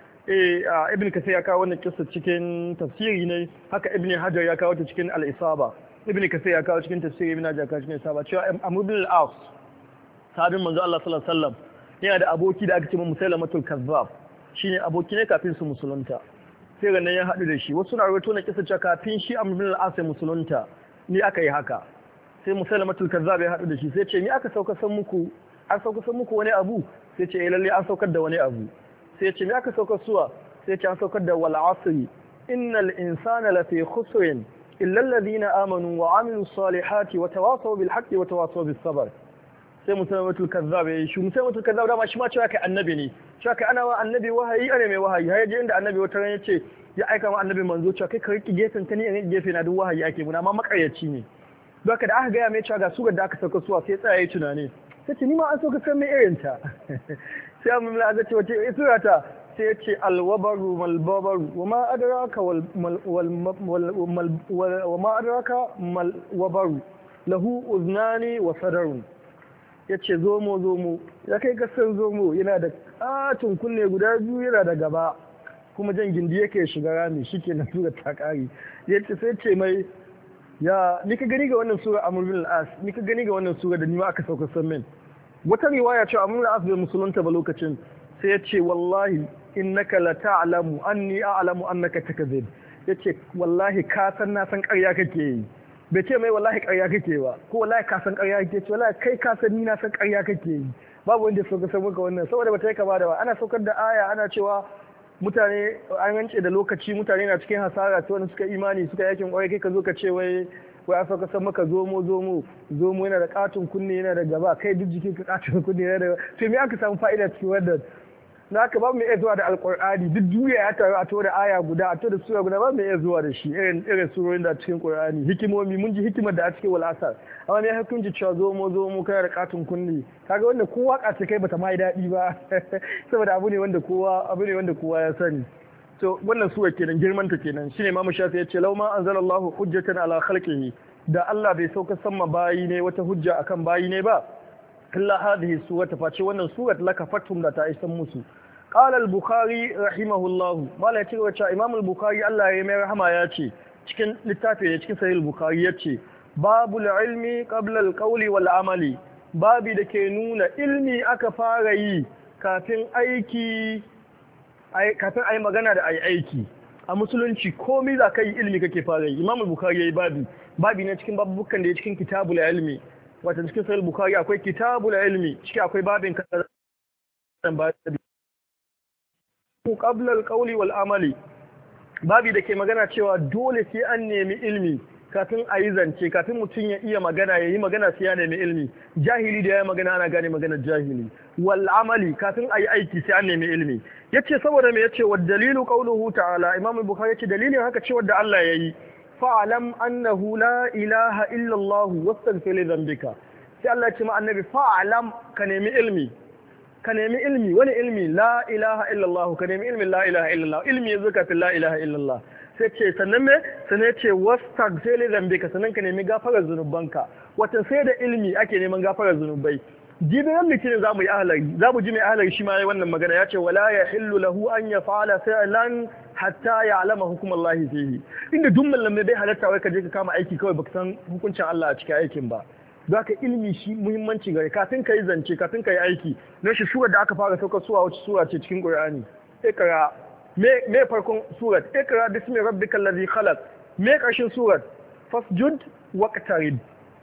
Ibn Kathir ya kawo wannan kissa cikin tafsiri ne haka Ibn Hajar ya kawo ta cikin al-Isaba Ibn Kathir ya kawo cikin tafsiri Ibn Hajar ya kawo cikin al-Isaba cewa Amr bin al-As sahabin manzo Allah sallallahu alaihi wasallam yana da aboki da aka ce Musailamatul Kazzab shine aboki ne kafin su musulunta sai ranan ya hadu da shi wasu na rawaito na kissa cewa kafin shi Amr bin al-As ya musulunta ni aka yi haka sai Musailamatul Kazzab ya hadu da shi sai ce ni aka sauka san muku wani abu sai ce lalle an saukar da wani abu sai ce me aka saukar suwa sai ce an saukar da wal asri innal insana lafi khusrin illa alladhina amanu wa amilus salihati wa tawasaw bil haqqi wa tawasaw bis sabr sai Musailamatul Kazzab yayi shi Musailamatul Kazzab da ma shi ma cewa kai annabi ne cewa kai ana wa annabi wahayi ana mai wahayi har yaje inda annabi wata ran yace ya aika ma annabi manzo cewa kai ka riki gefen ka ni a gefe na duk wahayi ake muna amma makaryaci ne doka da aka ga ya mai cewa ga sugar da aka sauka suwa sai tsaya yayi tunani sai ni ma an so ka san mai irin ta sai amma mala zace wace sura ta sai yace alwabaru malbabaru wama adraka wama adraka malwabaru lahu uznani wa sadarun yace zomo ya kai kasan zomo yana da katun kunne guda biyu yana da gaba kuma jan gindi yake shiga rami shikenan tura ta kare yace sai ce mai ya ni ka gani ga wannan sura Amr bin al-As ni ka gani ga wannan sura da ni ma aka sauka san min wata riwaya cewa Amr bin al-As bai musulunta ba lokacin sai ya ce wallahi innaka la ta'lamu anni a'lamu annaka takzib yace wallahi ka san na san ƙarya kake yi bai ce mai wallahi ƙarya kake ba ko wallahi ka san ƙarya kake ce wallahi kai ka san ni na san ƙarya kake yi babu wanda ya sauka san maka wannan saboda ba ta yi kama da ba ana saukar da aya ana cewa mutane an rance da lokaci mutane na cikin hasara ta wani suka imani suka yakin kwarai kai ka zo ka ce wai a sauka san maka zomo yana da katon kunne yana da gaba kai duk jikin ka katon kunne yana da to me aka samu fa'ida cikin wannan na aka ba mu iya zuwa da alqur'ani duk duniya ya taru a to da aya guda a to da sura guda ba mu iya zuwa da shi irin surorin da cikin qur'ani hikimomi mun ji hikimar da a cikin wal asar amma me hukunci cewa zomo kana da katon kunne kaga wanda kowa kace kai bata mai dadi ba saboda abu ne wanda kowa ya sani to wannan sura kenan girman ta kenan shine Imam Shafi yace law ma anzalallahu hujjatan ala khalqihi da Allah bai sauka sama bayi ne wata hujja akan bayi ne ba illa hadhihi surata face wannan surat lakafatum da ta isan musu qala al-bukhari rahimahullahu mala yace wace Imam al-Bukhari Allah ya mai rahama yace cikin littafi ne cikin sahih al-Bukhari yace babul ilmi qabla al-qawli wal amali babi da ke nuna ilmi aka fara yi kafin aiki kafin a yi magana da a yi aiki a musulunci komai za ka yi ilmi kake fara yi imam bukari ya yi babi na cikin babukan da ya cikin kitabul ilmi wata cikin sahih bukari akwai kitabul ilmi ciki akwai babin kasan babi qabla al-qawli wal amali babi da ke magana cewa dole sai an nemi ilmi kafin a yi zance kafin mutum ya iya magana ya yi magana sai ya nemi ilmi jahili da ya yi magana ana gane maganar jahili wal amali kafin a yi aiki sai an nemi ilmi yace saboda me yace wa dalilu qawluhu ta'ala imam bukhari yace dalilin haka ce wanda Allah yayi fa'alam annahu la ilaha illa Allah wastaghfir li dhanbika sai Allah ya ce ma annabi fa'alam ka nemi ilmi wani ilmi la ilaha illa Allah ka nemi ilmin la ilaha illa Allah ilmi yanzu kafin la ilaha illa Allah sai ce sannan ce wastaghfir li dhanbika sannan ka nemi gafarar zunubanka wata sai da ilmi ake neman gafarar zunubai jibiran litinin zamu yi ahlari zamu ji mai ahlari shi ma yayi wannan magana yace wala yahillu lahu an yaf'ala fi'lan hatta ya'lama hukum Allah fihi inda duk malamai bai halatta wai ka je ka kama aiki kawai baka san hukuncin Allah a cikin aikin ba zaka ilmi shi muhimmanci gare kafin ka yi zance kafin ka yi aiki na shi sura da aka fara saukar suwa wacce sura ce cikin Qur'ani ikra me farkon surat ikra bismi rabbikal ladhi khalaq me karshen surat fasjud waqtarib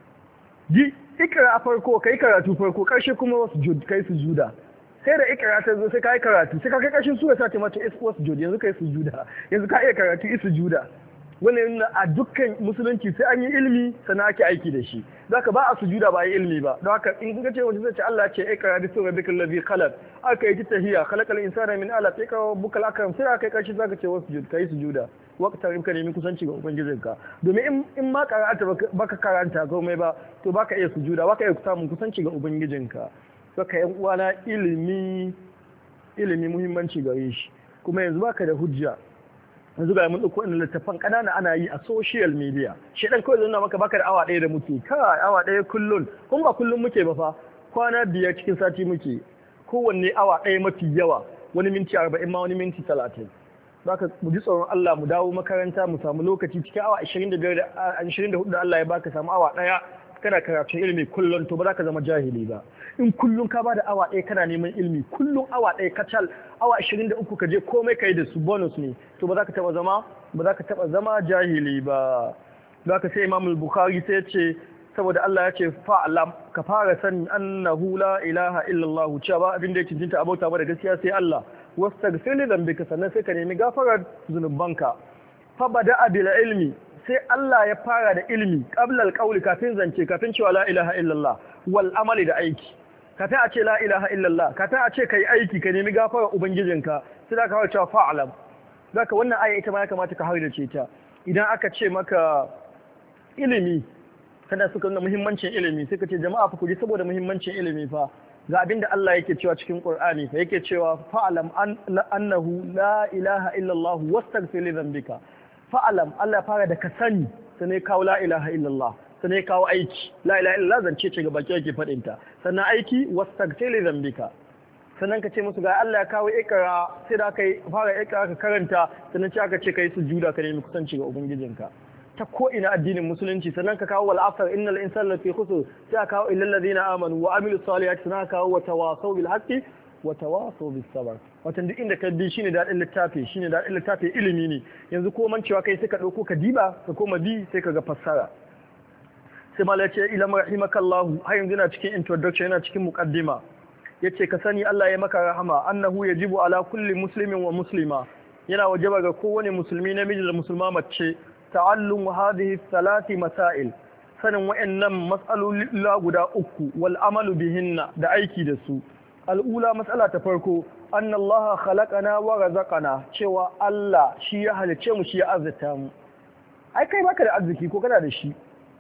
di ikra farko kai karatu farko karshe kuma wasjud kai sujuda sai da ikra ta zo sai kai karatu sai ka kai karshen surat sai mata wasjud yanzu kai sujuda yanzu ka iya karatu sujuda wannan a dukkan musulunci sai an yi ilimi sannan ake aiki da shi zaka ba a sujuda ba yi ilimi ba don haka in ka ce wanda zai ce Allah ce ikra bismi rabbikal ladhi khalaq aka yi tahiyya khalaqal insana min alaq ikra rabbukal akram sai aka yi karshe zaka ce wasjud kai sujuda waqtar ka nemi kusanci ga ubangijinka domin in ma karanta baka karanta komai ba to baka iya sujuda baka iya samun kusanci ga ubangijinka saka yan uwana ilimi muhimmanci gare shi kuma yanzu baka da hujja yanzu ga mun dauko wannan littafan kanana ana yi a social media shi dan kawai zan maka baka da awa daya da muke kai awa daya kullun kun ba kullun muke ba fa kwana biyar cikin sati muke kowanne awa daya mafi yawa wani minti 40 ma wani minti 30 zaka mu ji tsoron Allah mu dawo makaranta mu samu lokaci cikin awa 24 da Allah ya baka samu awa daya kana karatun ilimi kullun to ba za ka zama jahili ba in kullun ka bada awa ɗaya kana neman ilimi kullun awa ɗaya kacal awa 23 ka je komai kai da su bonus ne to ba za ka taba zama jahili ba za ka sai Imam Bukhari sai ya ce saboda Allah ya ce fa'alam ka fara sanin annahu la ilaha illallah cewa abin da ya cincinta abauta ba da gaskiya sai Allah wastaghfir li dhanbika sannan sai ka nemi gafarar zunubanka fa bada'a bil ilmi sai Allah ya fara da ilmi qabla al kafin zance kafin cewa la ilaha illallah wal amali da aiki kafin a ce la ilaha illallah kafin a ce kai aiki ka nemi gafarar ubangijinka sai da ka fara cewa fa'alam zaka wannan aya ita ma ya kamata ka hardace ta idan aka ce maka ilimi kada suka nuna muhimmancin ilimi sai ka ce jama'a fa ku ji saboda muhimmancin ilimi fa ga abin da Allah yake cewa cikin Qur'ani fa yake cewa fa'alam annahu la ilaha illallah wastaghfir li dhanbika fa'alam Allah ya fara da ka sani sai kawo la ilaha illallah sai kawo aiki la ilaha illallah zance ce ga baki yake fadin ta sannan aiki wastaghfir li dhanbika sannan ka ce musu ga Allah ya kawo ikra sai da kai fara ikra ka karanta sannan ce aka ce kai sujuda ka nemi kusanci ga ubangijinka ta ko ina addinin musulunci sannan ka kawo wal asr innal insana lafi khusr sai ka kawo illal ladina amanu wa amilus salihati sannan ka kawo wa tawasaw bil haqqi wa tawasaw bis sabr watan duk inda ka bi shine dadin littafi ilimi ne yanzu ko man cewa kai sai ka dauko ka diba ka koma bi sai ka ga fassara sai malai ce ila rahimakallahu har yanzu yana cikin introduction yana cikin muqaddima yace ka sani Allah ya maka rahama annahu yajibu ala kulli muslimin wa muslima yana wajaba ga kowane musulmi namiji da musulma mace ta'allum hadhihi thalathi masail sanin wa'annan mas'aloli guda uku wal amalu bihinna da aiki da su al'ula mas'ala ta farko anna Allah khalaqana wa razaqana cewa Allah shi ya halice mu shi ya azzata mu ai kai baka da arziki ko kana da shi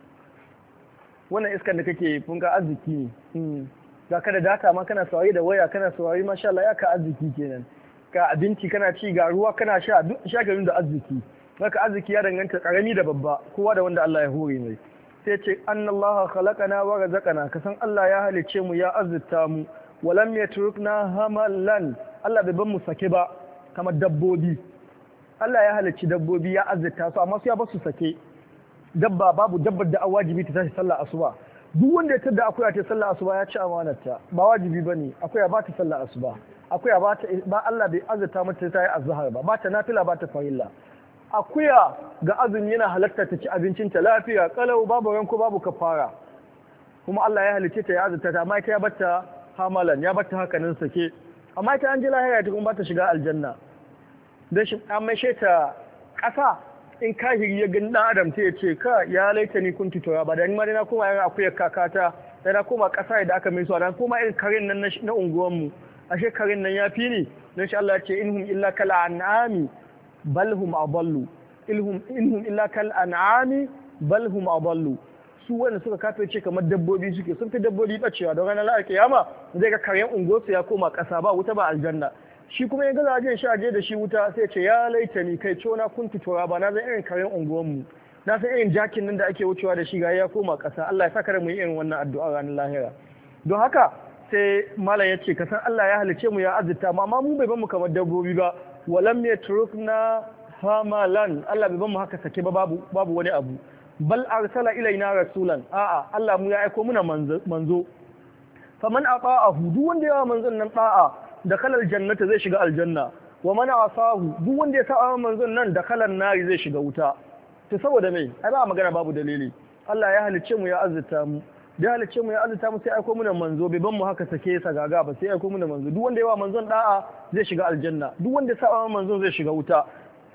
wannan iskan da kake funka arziki ne ga ka da data ma kana saurari da waya kana saurari masha Allah ya ka arziki kenan ga abinci kana ci ga ruwa kana sha duk shagarin da arziki haka arziki ya danganta karami da babba kowa da wanda Allah ya hore mai sai ce annallaha khalaqana wa razaqana kasan Allah ya halice mu ya azzita mu walam yatrukna hamalan Allah bai ban mu sake ba kamar dabbobi Allah ya halicci dabbobi ya azzita su amma su ya ba su sake dabba babu dabbar da wajibi ta tashi sallar asuba duk wanda ya tada akuya ta sallar asuba ya ci amanarta ba wajibi bane akuya ba ta sallar asuba akuya ba Allah bai azzata mata ta yi azhar ba ta nafila ba ta farilla akuya ga azumi yana halatta ta ci abincin ta lafiya kalau babu ranko babu kafara kuma Allah ya halicce ta ya azzata ta amma ita ya bata hamalan ya bata hakanin sake amma ita an ji lahira ta kuma ba ta shiga aljanna dan shi an mai ta ƙasa in kahiri ya gani dan adam sai ya ce ka ya laita ni kun tutora ba da ni ma dai na koma irin akuyar kakata da na koma ƙasa da aka mai su na koma irin karin nan na unguwan mu ashe karin nan ya fi ni dan shi Allah ya ce inhum illa kal an'ami bal hum adallu inhum illa kal an'ami bal hum adallu su wanda suka kafirce kamar dabbobi suke sun fi dabbobi bacewa don ranar kiyama zai ga karen unguwarsu ya koma ƙasa ba wuta ba aljanna shi kuma ya gaza jin shaje da shi wuta sai ce ya laita ni kai cona kun tutura ba na zan irin karen unguwanmu na san irin jakin nan da ake wucewa da shi ga ya koma ƙasa Allah ya saka mu yi irin wannan addu'a ranar lahira don haka sai malam ya ce ka san Allah ya halice mu ya azurta mu amma mu bai ban mu kamar dabbobi ba walam yatrukna hamalan Allah bai ban mu haka sake ba babu wani abu bal arsala ilaina rasulan a'a Allah mu ya aiko muna manzo faman ata'ahu duk wanda yawa manzon nan ta'a da kalal jannata zai shiga aljanna wa man asahu duk wanda ya sa'a manzon nan da kalan nari zai shiga wuta to saboda me ai ba magana babu dalili Allah ya halicce mu ya azurta mu da halicce mu ya azurta mu sai aiko mu da manzo bai ban mu haka sake sa gaga ba sai aiko mu da manzo duk wanda yawa manzon da'a zai shiga aljanna duk wanda ya sa'a manzon zai shiga wuta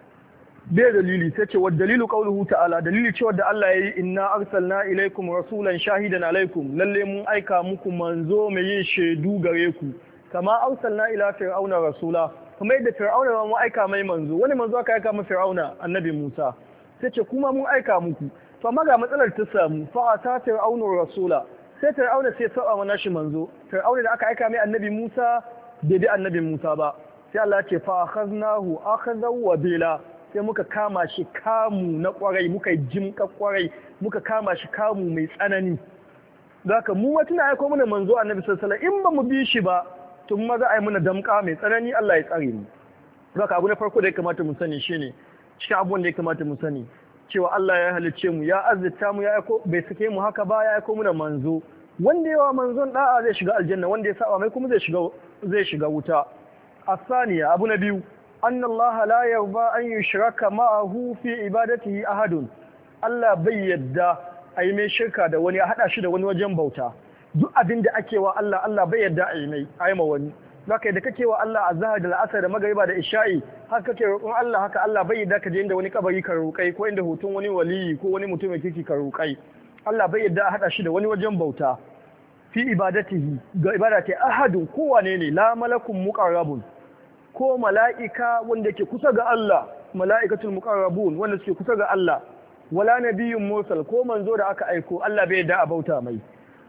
bai dalili sai ce wa dalilu qauluhu ta'ala dalili cewa da Allah yayi inna arsalna ilaikum rasulan shahidan alaikum lalle mun aika muku manzo mai yin shaidu gare ku kama arsalna ila fir'auna rasula kuma yadda fir'auna mun aika mai manzo wani manzo aka aika mu fir'auna annabi Musa sai ce kuma mun aika muku to amma ga matsalar ta samu fa ata fir'auna rasula sai fir'auna sai saba mana shi manzo fir'auna da aka aika mai annabi Musa bai bi annabi Musa ba sai Allah ya ce fa akhadnahu akhadha wa bila sai muka kama shi kamu na kwarai muka jimka kwarai muka kama shi kamu mai tsanani zaka mu mutuna aiko mana manzo annabi sallallahu alaihi wasallam in ba mu bi shi ba tun ma za a yi mana damka mai tsanani Allah ya tsare mu zaka abu na farko da ya kamata mu sani shine cikin abubuwan da ya kamata mu sani cewa Allah ya halicce mu ya azzita mu ya aiko bai sake mu haka ba ya aiko mana manzo wanda yawa manzon da'a zai shiga aljanna wanda ya saba mai kuma zai shiga wuta asaniya abu na biyu أن الله لا يرضى أن يشرك معه في عبادته أحد Allah bai yadda a yi mai shirka da wani a haɗa shi da wani wajen bauta duk abin da ake wa Allah bai yadda a yi ma wani zaka da kake wa Allah azhar da al'asar da magariba da isha'i haka kake roƙon Allah haka Allah bai yadda ka je inda wani kabari ka roƙai ko inda hoton wani waliyi ko wani mutum mai kiki ka roƙai Allah bai yadda a haɗa shi da wani wajen bauta fi ibadatihi ga ibadati ahadun kowane ne la malakun muqarrabun ko mala'ika wanda ke kusa ga Allah, mala'ikatul muqarrabun wanda suke kusa ga Allah, wala nabiyyun mursal ko manzo da aka aiko Allah bai da abauta mai.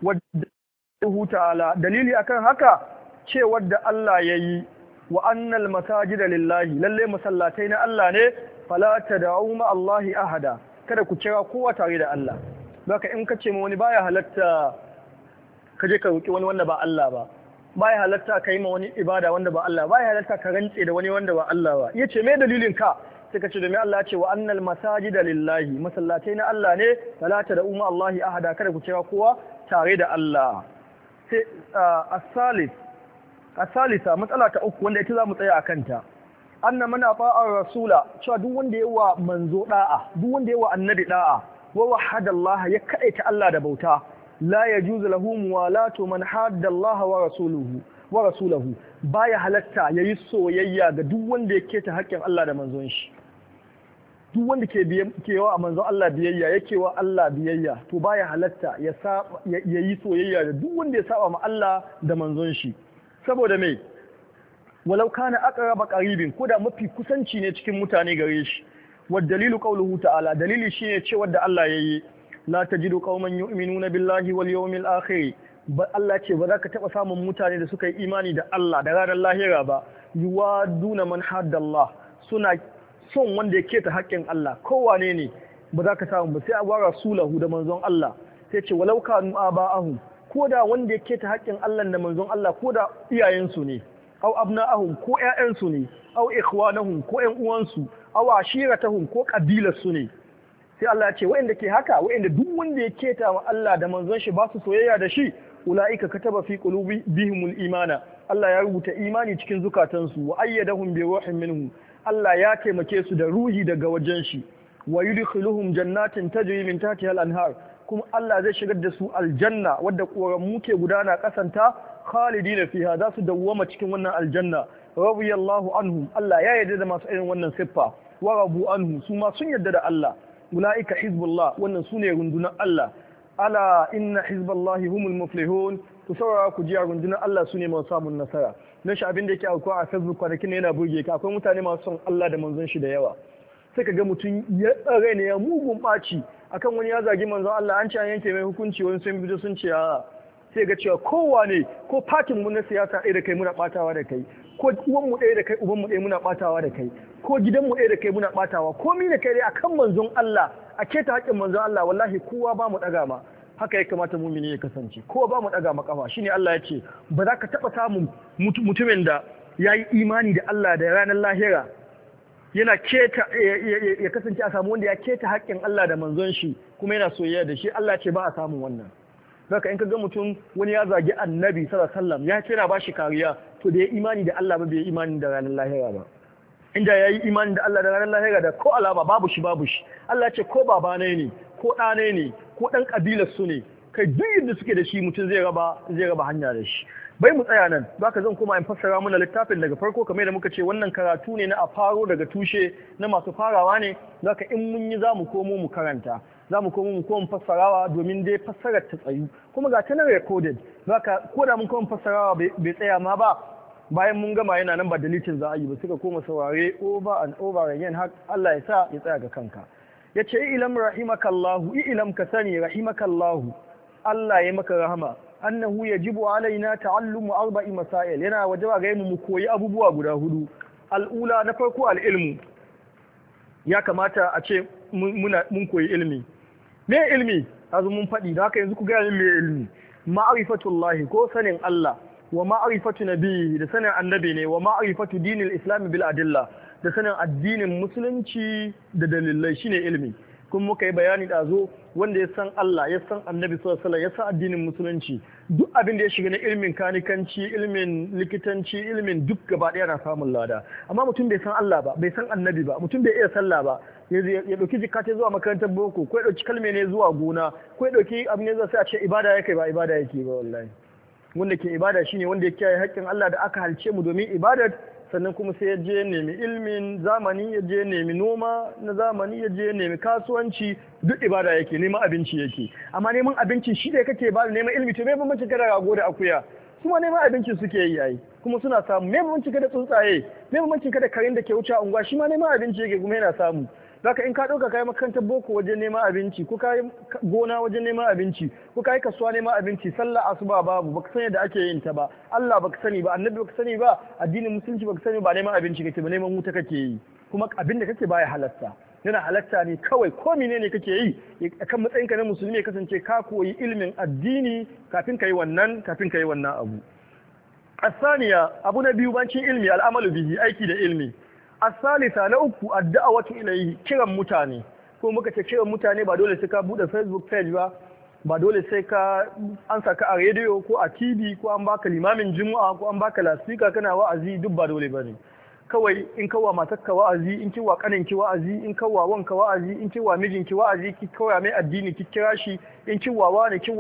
Wadda ta'ala dalili akan haka cewar da Allah yayi wa annal masajida lillahi lalle masallatai na Allah ne fala tad'u ma Allahi ahada kada ku kira kowa tare da Allah. Zaka in kace ma wani baya halatta kaje ka roki wani wanda ba Allah ba. Baya halatta ka yi ma wani ibada wanda ba Allah baya halatta ka rantse da wani wanda ba Allah ba yace me dalilin ka sai ka ce domin Allah ce wa annal masajida lillahi masallatai na Allah ne fala tad'u ma Allahi ahada kada ku kira kowa tare da Allah sai as-salisa matsala ta uku wanda ita zamu tsaya akan ta anna man ata'a rasula cewa duk wanda yawa manzo da'a duk wanda yawa annabi da'a wa wahada Allah ya kaita Allah da bauta la yajuzu lahu muwalatu man hadda Allah wa rasuluhu baya halatta yayi soyayya ga duk wanda yake ta haƙƙin Allah da manzon shi duk wanda ke wa manzon Allah biyayya yake wa Allah biyayya to baya halatta yayi soyayya da duk wanda ya saba ma Allah da manzon shi saboda me walau kana aqraba qaribin koda mafi kusanci ne cikin mutane gare shi wa dalilu qawluhu ta'ala dalili shine cewa da Allah yayi لا تجد قوما يؤمنون بالله واليوم الآخر Allah ce ba za ka taɓa samun mutane da suka yi imani da Allah da ranar lahira ba yuwaduna man haddallah suna son wanda ya keta haƙƙin Allah kowane ne ba za ka samu ba sai a wara rasulahu da manzon Allah sai ce walau kanu aba'ahum ko da wanda ya keta haƙƙin Allah da manzon Allah ko da iyayensu ne aw abna'ahum ko ƴaƴansu ne aw ikhwanahum ko ƴan uwansu aw ashiratahum ko kabilarsu ne sai Allah ya ce wa'anda ke haka wa'anda duk wanda ya keta wa Allah da manzon shi ba su soyayya da shi ulaika kataba fi qulubihimul imana Allah ya rubuta imani cikin zukatansu wa ayyadahum bi ruhin minhu Allah ya taimake su da ruhi daga wajen shi wa yudkhiluhum jannatin tajri min tahtiha al-anhar kuma Allah zai shigar da su aljanna wadda koramu ke gudana kasanta khalidina fiha za su dawwama cikin wannan aljanna radiyallahu anhum Allah ya yarda da masu irin wannan siffa wa rabu anhu su ma sun yarda da Allah ulaika hizbullah wannan sune rundunar Allah ala inna hizballahi humul muflihun ku saurara ku ji rundunar Allah sune masu samun nasara na shi abin da yake aukuwa a Facebook kwanakin yana burge ka akwai mutane masu son Allah da manzon shi da yawa sai ka ga mutum ya tsare ne ya mugun ɓaci akan wani ya zagi manzon Allah an ce an yanke mai hukunci wani sun bido sun ce a sai ga cewa kowa ne ko fatin mu na siyasa ɗaya da kai muna ɓatawa da kai ko uwan mu ɗaya da kai uban mu ɗaya muna ɓatawa da kai ko gidan mu ɗaya da kai muna ɓatawa komi da kai dai akan manzon Allah a keta haƙƙin manzon Allah wallahi kowa ba mu ɗaga ma haka ya kamata mumini ya kasance kowa ba mu ɗaga ma kafa shine Allah ya ce ba za ka taɓa samun mutumin da ya yi imani da Allah da ranar lahira yana keta ya kasance a samu wanda ya keta haƙƙin Allah da manzon shi kuma yana soyayya da shi Allah ce ba a samun wannan zaka in ka ga mutum wani ya zagi annabi sallallahu alaihi wasallam ya ce yana ba shi kariya to da ya imani da Allah ba bai imani da ranar lahira ba inda ya yi imani da Allah da ranar lahira da ko alama babu shi Allah ce ko baba ne ko ɗane ne ko ɗan ƙabilar su ne kai duk yadda suke da shi mutum zai raba hanya da shi bai mu tsaya nan zaka zan koma in fassara mana littafin daga farko kamar da muka ce wannan karatu ne na a faro daga tushe na masu farawa ne zaka in mun yi zamu komo mu karanta zamu komo mu koma fassarawa domin dai fassarar ta tsayu kuma ga ta nan recorded zaka ko da mun koma fassarawa bai tsaya ma ba bayan mun gama yana nan ba deleting za a yi ba suka koma saurare over and over again har Allah ya sa ya tsaya ga kanka yace ilam rahimakallahu ilam ka sani rahimakallahu Allah ya maka rahama annahu yajibu alaina ta'allumu arba'i masail yana wajaba ga mu koyi abubuwa guda hudu al'ula na farko al'ilmu ya kamata a ce mun koyi ilmi me ilmi azu mun faɗi da haka yanzu ku ga me ilmi ma'rifatullahi ko sanin Allah wa ma'rifatu nabiyyi da sanin annabi ne wa ma'rifatu dinil islam bil adilla da sanin addinin musulunci da dalilai shine ilmi kun muka yi bayani da zo wanda ya san Allah ya san annabi sallallahu alaihi wasallam ya san addinin musulunci duk abin da ya shiga na ilmin kanikanci ilmin likitanci ilmin duk gaba ɗaya na samun lada amma mutum bai san Allah ba bai san annabi ba mutum bai iya sallah ba ya dauki jikata zuwa makarantar boko ko ya dauki kalme ne zuwa gona ko ya dauki abin ne zai a ce ibada yake ba ibada yake ba wallahi wanda ke ibada shine wanda ya kiyaye haƙƙin Allah da aka halce mu domin ibadar sannan kuma sai ya je nemi ilmin zamani ya je nemi noma na zamani ya je nemi kasuwanci duk ibada yake neman abinci yake amma neman abinci shi da kake ba neman ilmi to me bambanci kada rago da akuya kuma neman abinci suke yi yayi kuma suna samu me bambanci kada tsuntsaye me bambanci kada karin da ke wuce a unguwa shi ma neman abinci yake kuma yana samu zaka in ka dauka kai makarantar boko wajen neman abinci ko kai gona wajen neman abinci ko kai kasuwa neman abinci sallah asuba babu baka sani da ake yin ta ba Allah baka sani ba annabi baka sani ba addinin musulunci baka sani ba neman abinci kake ba neman wuta kake yi kuma abin da kake baya halatta yana halatta ne kawai ko menene kake yi kan matsayinka na musulmi ya kasance ka koyi ilimin addini kafin kai wannan abu asaniya abu na biyu bancin ilmi al'amalu bihi aiki da ilmi asalisa na uku addu'awatu ilayhi kiran mutane ko muka ce kiran mutane ba dole sai ka bude Facebook page ba dole sai ka an saka a radio ko a TV ko an baka limamin juma'a ko an baka lasfika kana wa'azi duk ba dole bane kawai in kawa matarka wa'azi in kiwa kaninki wa'azi in kawa wanka wa'azi in kiwa mijinki wa'azi ki kawai mai addini ki kira shi in kiwawa ne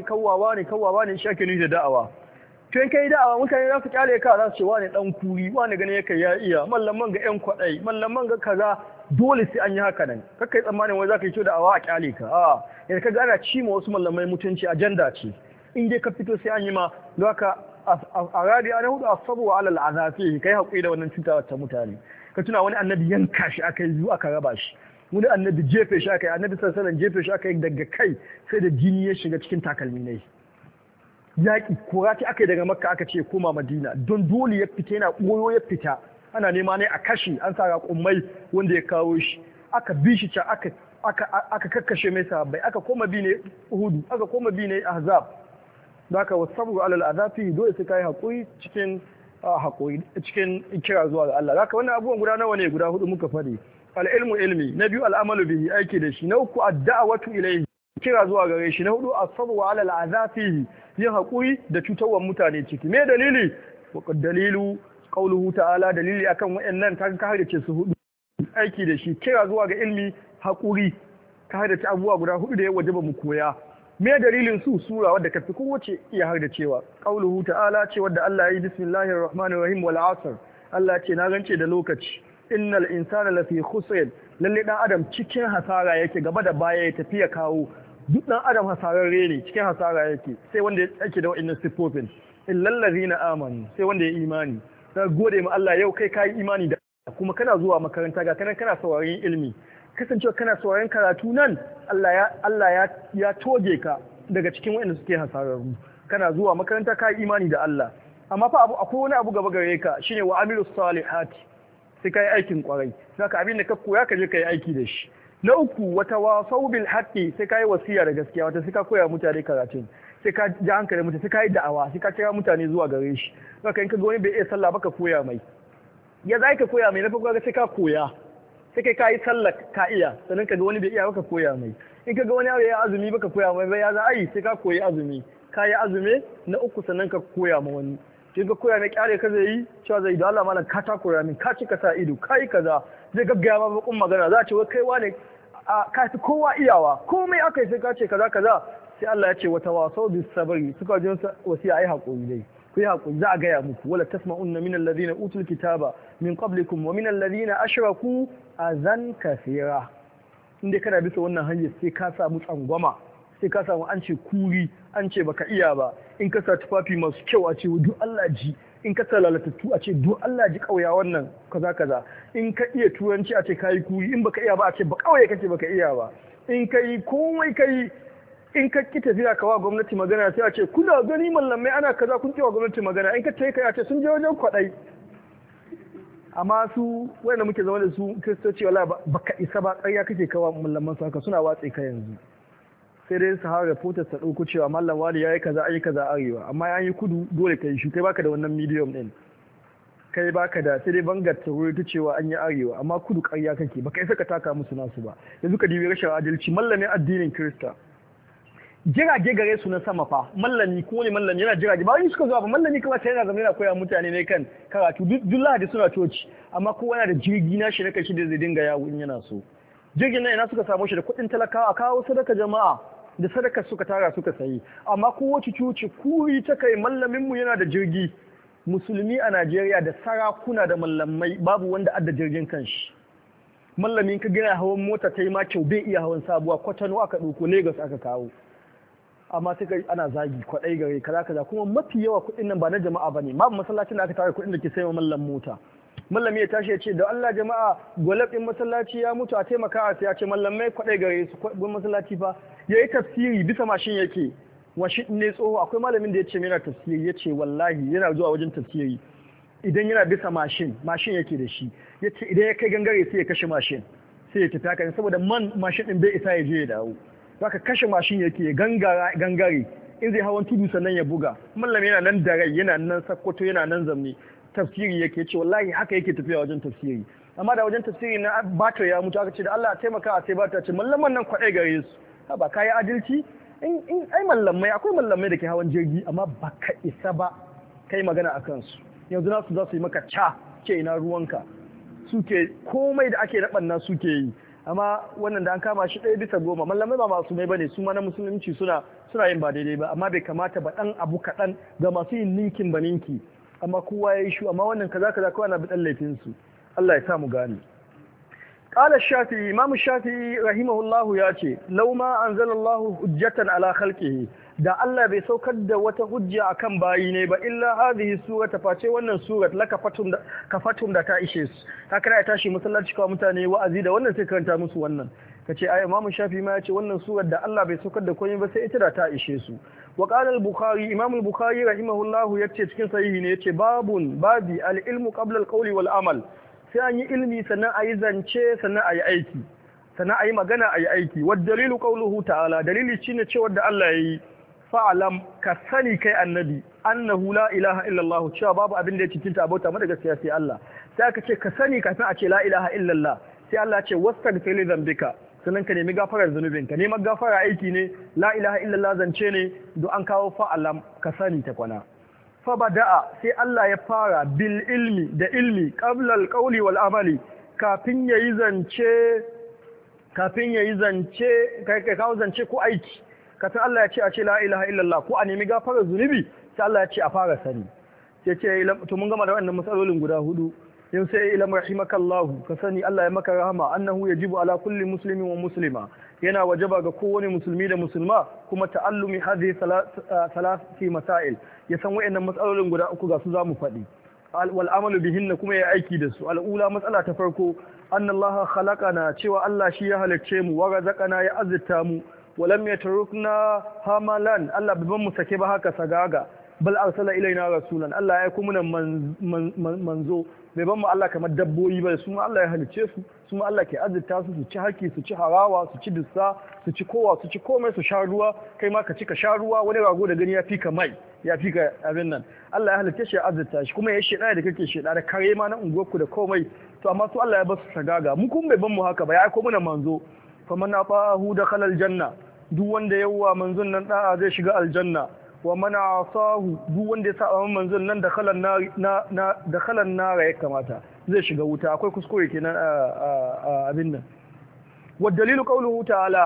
kawawa ne shi ake nufi da da'awa to in kai da'awa mutane za su kyale ka za su ce wani dan kuri wani gane yake ya iya mallaman ga yan kwadai mallaman ga kaza dole sai an yi haka nan kakkai tsammanin wai za ka yi to da'awa a kyale ka a yanzu ka gana ci ma wasu mallamai mutunci ajanda ce in dai ka fito sai an yi ma don haka a rabi ana hudu asabu wa alal azafi kai hakuri da wannan cuta ta mutane ka tuna wani annabi yanka shi aka yi aka raba shi wani annabi jefe shi aka yi annabi sallallahu alaihi wasallam jefe shi aka yi daga kai sai da jini ya shiga cikin takalmi ne yaƙi kurati aka yi daga makka aka ce koma madina don dole ya fita yana ɓoyo ya fita ana nema ne a kashe an sa raƙummai wanda ya kawo shi aka bi shi can aka kakkashe mai sahabbai aka koma bi ne uhudu aka koma bi ne ahzab da aka wasu alal azafi dole sai kai haƙuri cikin haƙuri cikin kira zuwa ga Allah haka wannan abubuwan guda nawa ne guda hudu muka faɗi al-ilmu ilmi na biyu al-amalu bihi aiki da shi na uku ad-da'watu ilayhi kira zuwa gare shi na hudu as-sabru ala al-azafi yin haƙuri da cutarwar mutane ciki me dalili wa dalilu qauluhu ta'ala dalili akan wayannan ta ka hadace su hudu aiki da shi kira zuwa ga ilmi haƙuri ka hadace abubuwa guda hudu da ya wajaba mu koya me dalilin su sura wadda kafi kowace iya har da cewa qauluhu ta'ala ce wadda Allah ya yi bismillahir rahmanir rahim wal asr Allah ce na rance da lokaci innal insana lafi khusr lalle dan adam cikin hasara yake gaba da baya ya tafiya kawo duk dan adam hasararre ne cikin hasara yake sai wanda yake da wa'annan sifofin illal ladina amanu sai wanda ya imani ka gode ma Allah yau kai imani da kuma kana zuwa makaranta ga kana sauraron ilimi kasancewa kana sauraron karatu nan Allah ya toge ka daga cikin waɗanda suke hasararru kana zuwa makaranta ka imani da Allah amma fa akwai wani abu gaba gare ka shine wa amilus salihati sai kai aikin kwarai saka abin da ka koya ka je kai aiki da shi na uku wata wasau bil haqqi sai kai wasiya da gaskiya wata sai ka koya mutane karatu sai ka ji hankali mutane sai ka yi da'awa sai ka kira mutane zuwa gare shi saka in ka ga wani bai iya sallah ba ka koya mai ya zai ka koya mai na farko sai ka koya sai kai kayi sallar ka iya sannan ka ga wani bai iya baka koya mai in ka ga wani ya azumi baka koya mai bai ya za ai sai ka koyi azumi kayi azumi na uku sannan ka koya ma wani sai ka koya mai kyale ka zai yi cewa zai da Allah malam ka ta koya min ka cika sa ido kai kaza zai gaggaya ma bakun magana za ce wai kai wane ka fi kowa iyawa komai aka yi sai ka ce kaza kaza sai Allah ya ce wata wasau bis sabri suka ji wasiya ai hakuri dai ku yi haƙuri za a gaya muku wala tasma'unna min alladhina utul kitaba min qablikum wa min alladhina ashraku azan kathira inda kana bisa wannan hanyar sai ka samu tsangwama sai ka samu an ce kuri an ce baka iya ba in ka sa tufafi masu kyau a ce duk Allah ji in ka sa lalatattu a ce duk Allah ji kauya wannan kaza kaza in ka iya turanci a ce kai kuri in baka iya ba a ce ba kauye kake baka iya ba in kai komai kai in ka ki tafiya kawa gwamnati magana sai a ce kuna gani mallamai ana kaza kun kiwa gwamnati magana in ka tayi kai a ce sun je wajen kwadai amma su wanda muke zama da su kristoci wallahi baka isa ba ƙarya kake kawa mallaman su haka suna watse ka yanzu sai dai su hawa reporters ta dauko cewa mallam wani yayi kaza ayi kaza arewa amma an yi kudu dole kai shi kai baka da wannan medium din kai baka da sai dai bangar ta ta cewa an yi arewa amma kudu ƙarya kake baka isa ka taka musu nasu ba yanzu ka dibi rashin adalci mallamin addinin Kirista jirage gare su na sama fa mallami ko ne mallami yana jirage ba wani suka zuwa ba mallami kawai sai yana zama yana koya mutane ne kan karatu duk lahadi suna coci amma kowa yana da jirgi na shi na kashi da zai dinga yawo in yana so jirgin nan ina suka samu shi da kuɗin talakawa a kawo sadaka jama'a da sadaka suka tara suka sayi amma kowace coci kuri ta kai mallamin mu yana da jirgi musulmi a Najeriya da sarakuna da mallamai babu wanda adda jirgin kanshi mallamin ka gina hawan mota ta yi ma kyau bai iya hawan sabuwa kwatano aka ɗauko Lagos aka kawo amma sai ana zagi kwaɗai gare kaza kaza kuma mafi yawa kuɗin nan ba na jama'a bane babu masallacin da aka tara kuɗin da ke sayo mallam mota mallami ya tashi ya ce da Allah jama'a gwalab din masallaci ya mutu a taimaka sai ya ce mallamai kwaɗai gare su kwaɗin masallaci fa yayi tafsiri bisa mashin yake washi ne tsoho akwai malamin da ya ce yana tafsiri ya ce wallahi yana zuwa wajen tafsiri idan yana bisa mashin yake da shi ya ce idan ya kai gangare sai ya kashe mashin sai ya tafi haka saboda mashin din bai isa ya je ya dawo zaka kashe mashin yake gangare in zai hawan tudu sannan ya buga mallam yana nan da rai yana nan sakkwato yana nan zamne tafsiri yake ce wallahi haka yake tafiya wajen tafsiri amma da wajen tafsiri na bato ya mutu aka ce da Allah taimaka a sai bata ce mallaman nan kwaɗai gare su ba kai adalci in ai mallamai akwai mallamai da ke hawan jirgi amma baka isa ba kai magana akan su yanzu nasu za su yi maka ce ina ruwanka suke komai da ake naɓanna suke yi amma wannan da an kama shi 1/10 mallamai ba masu mai bane su ma na musulunci suna yin ba daidai ba amma bai kamata ba dan abu kaɗan ga masu yin ninkin ba ninki amma kowa ya yi shu amma wannan kaza kawai na bi dan laifin su Allah ya sa mu gane قال الشافعي إمام الشافعي رحمه الله ياتي لو ما أنزل الله حجة على خلقه da Allah bai saukar da wata hujja akan bayi ne ba illa hadhihi sura ta face wannan surat laka fatum da ta ishe su ta kana ya tashi masallaci kawai mutane wa'azi da wannan sai karanta musu wannan kace ai Imam Shafi ma yace wannan surar da Allah bai saukar da komai ba sai ita da ta ishe su wa qala al-Bukhari Imam al-Bukhari rahimahullahu yace cikin sahihi ne yace babi al-ilmu qabla al-qawli wal amal sai an yi ilmi sannan ayi zance sannan ayi aiki sannan ayi magana ayi aiki wa dalilu qawluhu ta'ala dalili shine cewa da Allah yayi fa'alam ka sani kai annabi annahu la ilaha illallah cewa babu abin da ya cikinta abota mada gaskiya sai Allah sai aka ce ka sani kafin a ce la ilaha illallah sai Allah ce wastaghfir li dhanbika sannan ka nemi gafarar zunubinka neman gafara aiki ne la ilaha illallah zance ne do an kawo fa'alam ka sani ta kwana fa bada'a sai Allah ya fara bil ilmi da ilmi qabla al qawli wal amali kafin yayi zance kai kawo zance ko aiki kafin Allah ya ce a ce la ilaha illallah ko a nemi gafarar zunubi sai Allah ya ce a fara sani sai ce to mun gama da wannan matsalolin guda hudu yin sai ilam rahimakallahu ka sani Allah ya maka rahama annahu yajibu ala kulli muslimin wa muslima yana wajaba ga kowane musulmi da musulma kuma ta'allumi hadhihi salati masail ya san wayannan matsalolin guda uku ga su zamu faɗi wal amalu bihinna kuma ya aiki da su al'ula matsala ta farko annallaha khalaqana cewa Allah shi ya halicce mu wa razaqana ya azzita mu walam yatrukna hamalan Allah bai ban mu sake ba haka sagaga bal arsala ilaina rasulan Allah ya aika muna manzo bai ban mu Allah kamar dabbobi ba su ma Allah ya halice su ma Allah ke azurta su ci haki su ci harawa su ci dussa su ci kowa su ci komai su sha ruwa kai ma ka ci ka sha ruwa wani rago da gani ya fika mai ya fika abin nan Allah ya halice shi ya azurta shi kuma ya sheda da kake sheda da kare ma na unguwarku da komai to amma su Allah ya ba su sagaga mu kun bai ban mu haka ba ya aika muna manzo faman ata'ahu dakhala aljanna duk wanda yawa manzon nan da'a zai shiga aljanna wa man asahu duk wanda ya saba manzon nan dakhalan nar ya kamata zai shiga wuta akwai kuskure kenan abin nan wa dalilu qawluhu ta'ala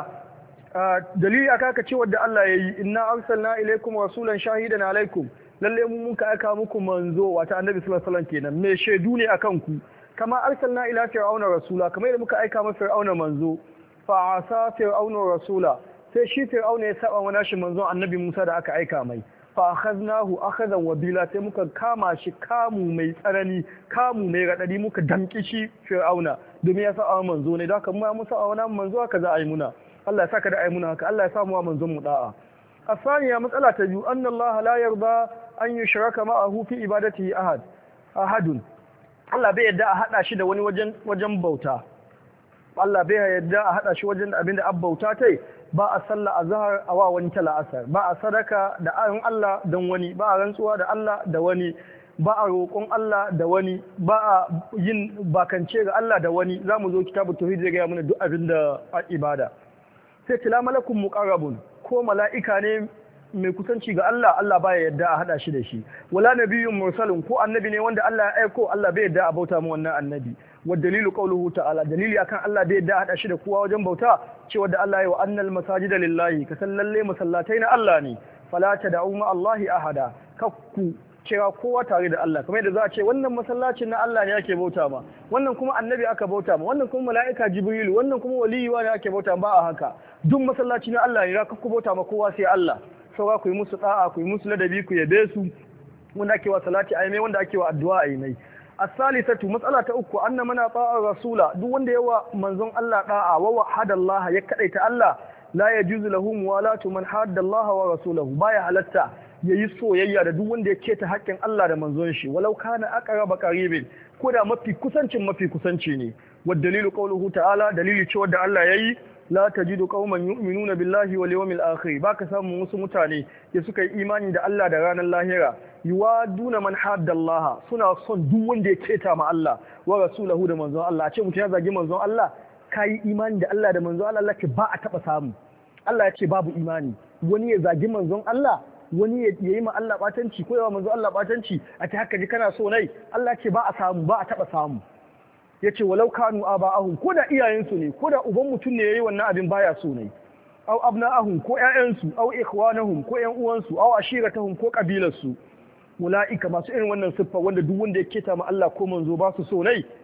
dalili aka ce wanda Allah yayi inna arsalna ilaykum rasulan shahidan alaykum lalle mun muka aka muku manzo wata annabi sallallahu alaihi wasallam kenan me shedu ne akan ku kama arsalna ila fir'auna rasula kamar yadda muka aika masa fir'auna manzo fa asa fir'auna rasula sai shi fir'auna ya saba wani shi manzon annabi Musa da aka aika mai fa akhadnahu akhadan wabila sai muka kama shi kamu mai tsarani kamu mai radadi muka damki shi fir'auna domin ya saba manzo ne da haka mu musa a wani manzo haka za a yi muna Allah ya saka da ayi muna haka Allah ya sa mu manzon mu da'a asaniya matsala ta biyu anna Allah la yarda an yushraka ma'ahu fi ibadatihi ahadun Allah bai yarda a hada shi da wani wajen bauta Allah bai yarda a hada shi wajen abinda abbauta tai ba a sallah azhar a wa wani tala'asar ba a sadaka da ayon Allah don wani ba a rantsuwa da Allah da wani ba a roƙon Allah da wani ba a yin bakance ga Allah da wani zamu zo kitabu tauhid zai ga mana duk abin da ibada sai tila malakun muqarrabun ko mala'ika ne mai kusanci ga Allah Allah baya yadda a hada shi da shi wala nabiyyun mursalun ko annabi ne wanda Allah ya aiko Allah bai yadda a bauta mu wannan annabi wa dalilu qawluhu ta'ala dalili akan Allah bai yadda a hada shi da kowa wajen bauta cewa da Allah ya wa annal masajida lillahi ka sallalle masallatai na Allah ne fala tad'u ma Allahi ahada kakku cewa kowa tare da Allah kamar yadda za a ce wannan masallacin na Allah ne ake bauta ma wannan kuma annabi aka bauta ma wannan kuma mala'ika jibrilu wannan kuma waliyuwa ne ake bauta ba a haka duk masallaci na Allah ne kakku bauta ma kowa sai Allah saura ku yi musu da'a ku yi musu ladabi ku yabe su wanda ake wa salati ayi mai wanda ake wa addu'a ayi mai as-salisatu mas'ala ta uku anna mana ta'a rasula duk wanda yawa manzon Allah da'a wa wahada Allah ya kadaita Allah la yajuzu lahu muwalatu man hadda Allah wa rasulahu baya halatta yayi soyayya da duk wanda ya keta haƙƙin Allah da manzon shi walau kana aqraba qaribin ko da mafi kusanci ne wa dalilu qawluhu ta'ala dalili cewa da Allah yayi la tajidu qauman yu'minuna billahi wal yawmil akhir baka samu wasu mutane da suka yi imani da Allah da ranar lahira yuwaduna man haddallaha suna son duk wanda ya keta ma Allah wa rasulahu da manzon Allah a ce mutum ya zagi manzon Allah kai imani da Allah da manzon Allah ke ba a taba samu Allah ya ce babu imani wani ya zagi manzon Allah wani ya yi ma Allah batanci ko yawa manzon Allah batanci a ta haka ji kana so nai Allah ce ba a samu ba a taba samu yace walau kanu aba'ahum ko da iyayensu ne ko da uban mutum ne yayi wannan abin baya so ne aw abna'ahum ko ƴaƴansu aw ikhwanahum ko ƴan uwansu aw ashiratahum ko kabilarsu ulaika masu irin wannan siffa wanda duk wanda ya keta ma Allah ko manzo ba su so ne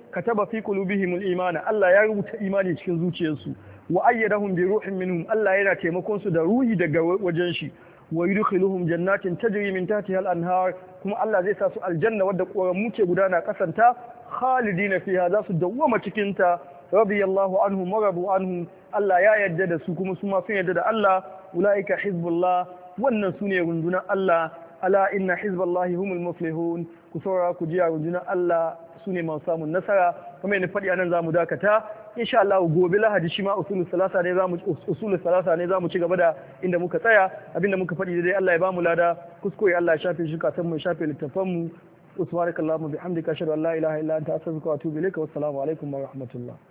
kataba fi qulubihimul imana Allah ya rubuta imani cikin zuciyarsu wa ayyadahum bi ruhin minhum Allah yana taimakon su da ruhi daga wajen shi wa yudkhiluhum jannatin tajri min tahtiha al-anhar kuma Allah zai sa su aljanna wadda koramu ke gudana kasanta khalidina fiha za su dawwama cikin ta radiyallahu anhum wa radu anhum Allah ya yarda da su kuma su ma sun yarda da Allah ulaika hizbullah wannan sune rundunar Allah ala inna hizballahi humul muflihun ku saurara ku jiya rundunar Allah sune masu samun nasara kuma yana faɗi anan zamu dakata insha Allah gobe Lahadi shi ma usulul salasa ne zamu ci gaba da inda muka tsaya abinda muka faɗi dai Allah ya bamu lada kuskure Allah ya shafe shi katan mu ya shafe littafan mu subhanakallahumma bihamdika ashhadu an la ilaha illa anta astaghfiruka wa atubu ilaik wa assalamu alaikum wa rahmatullah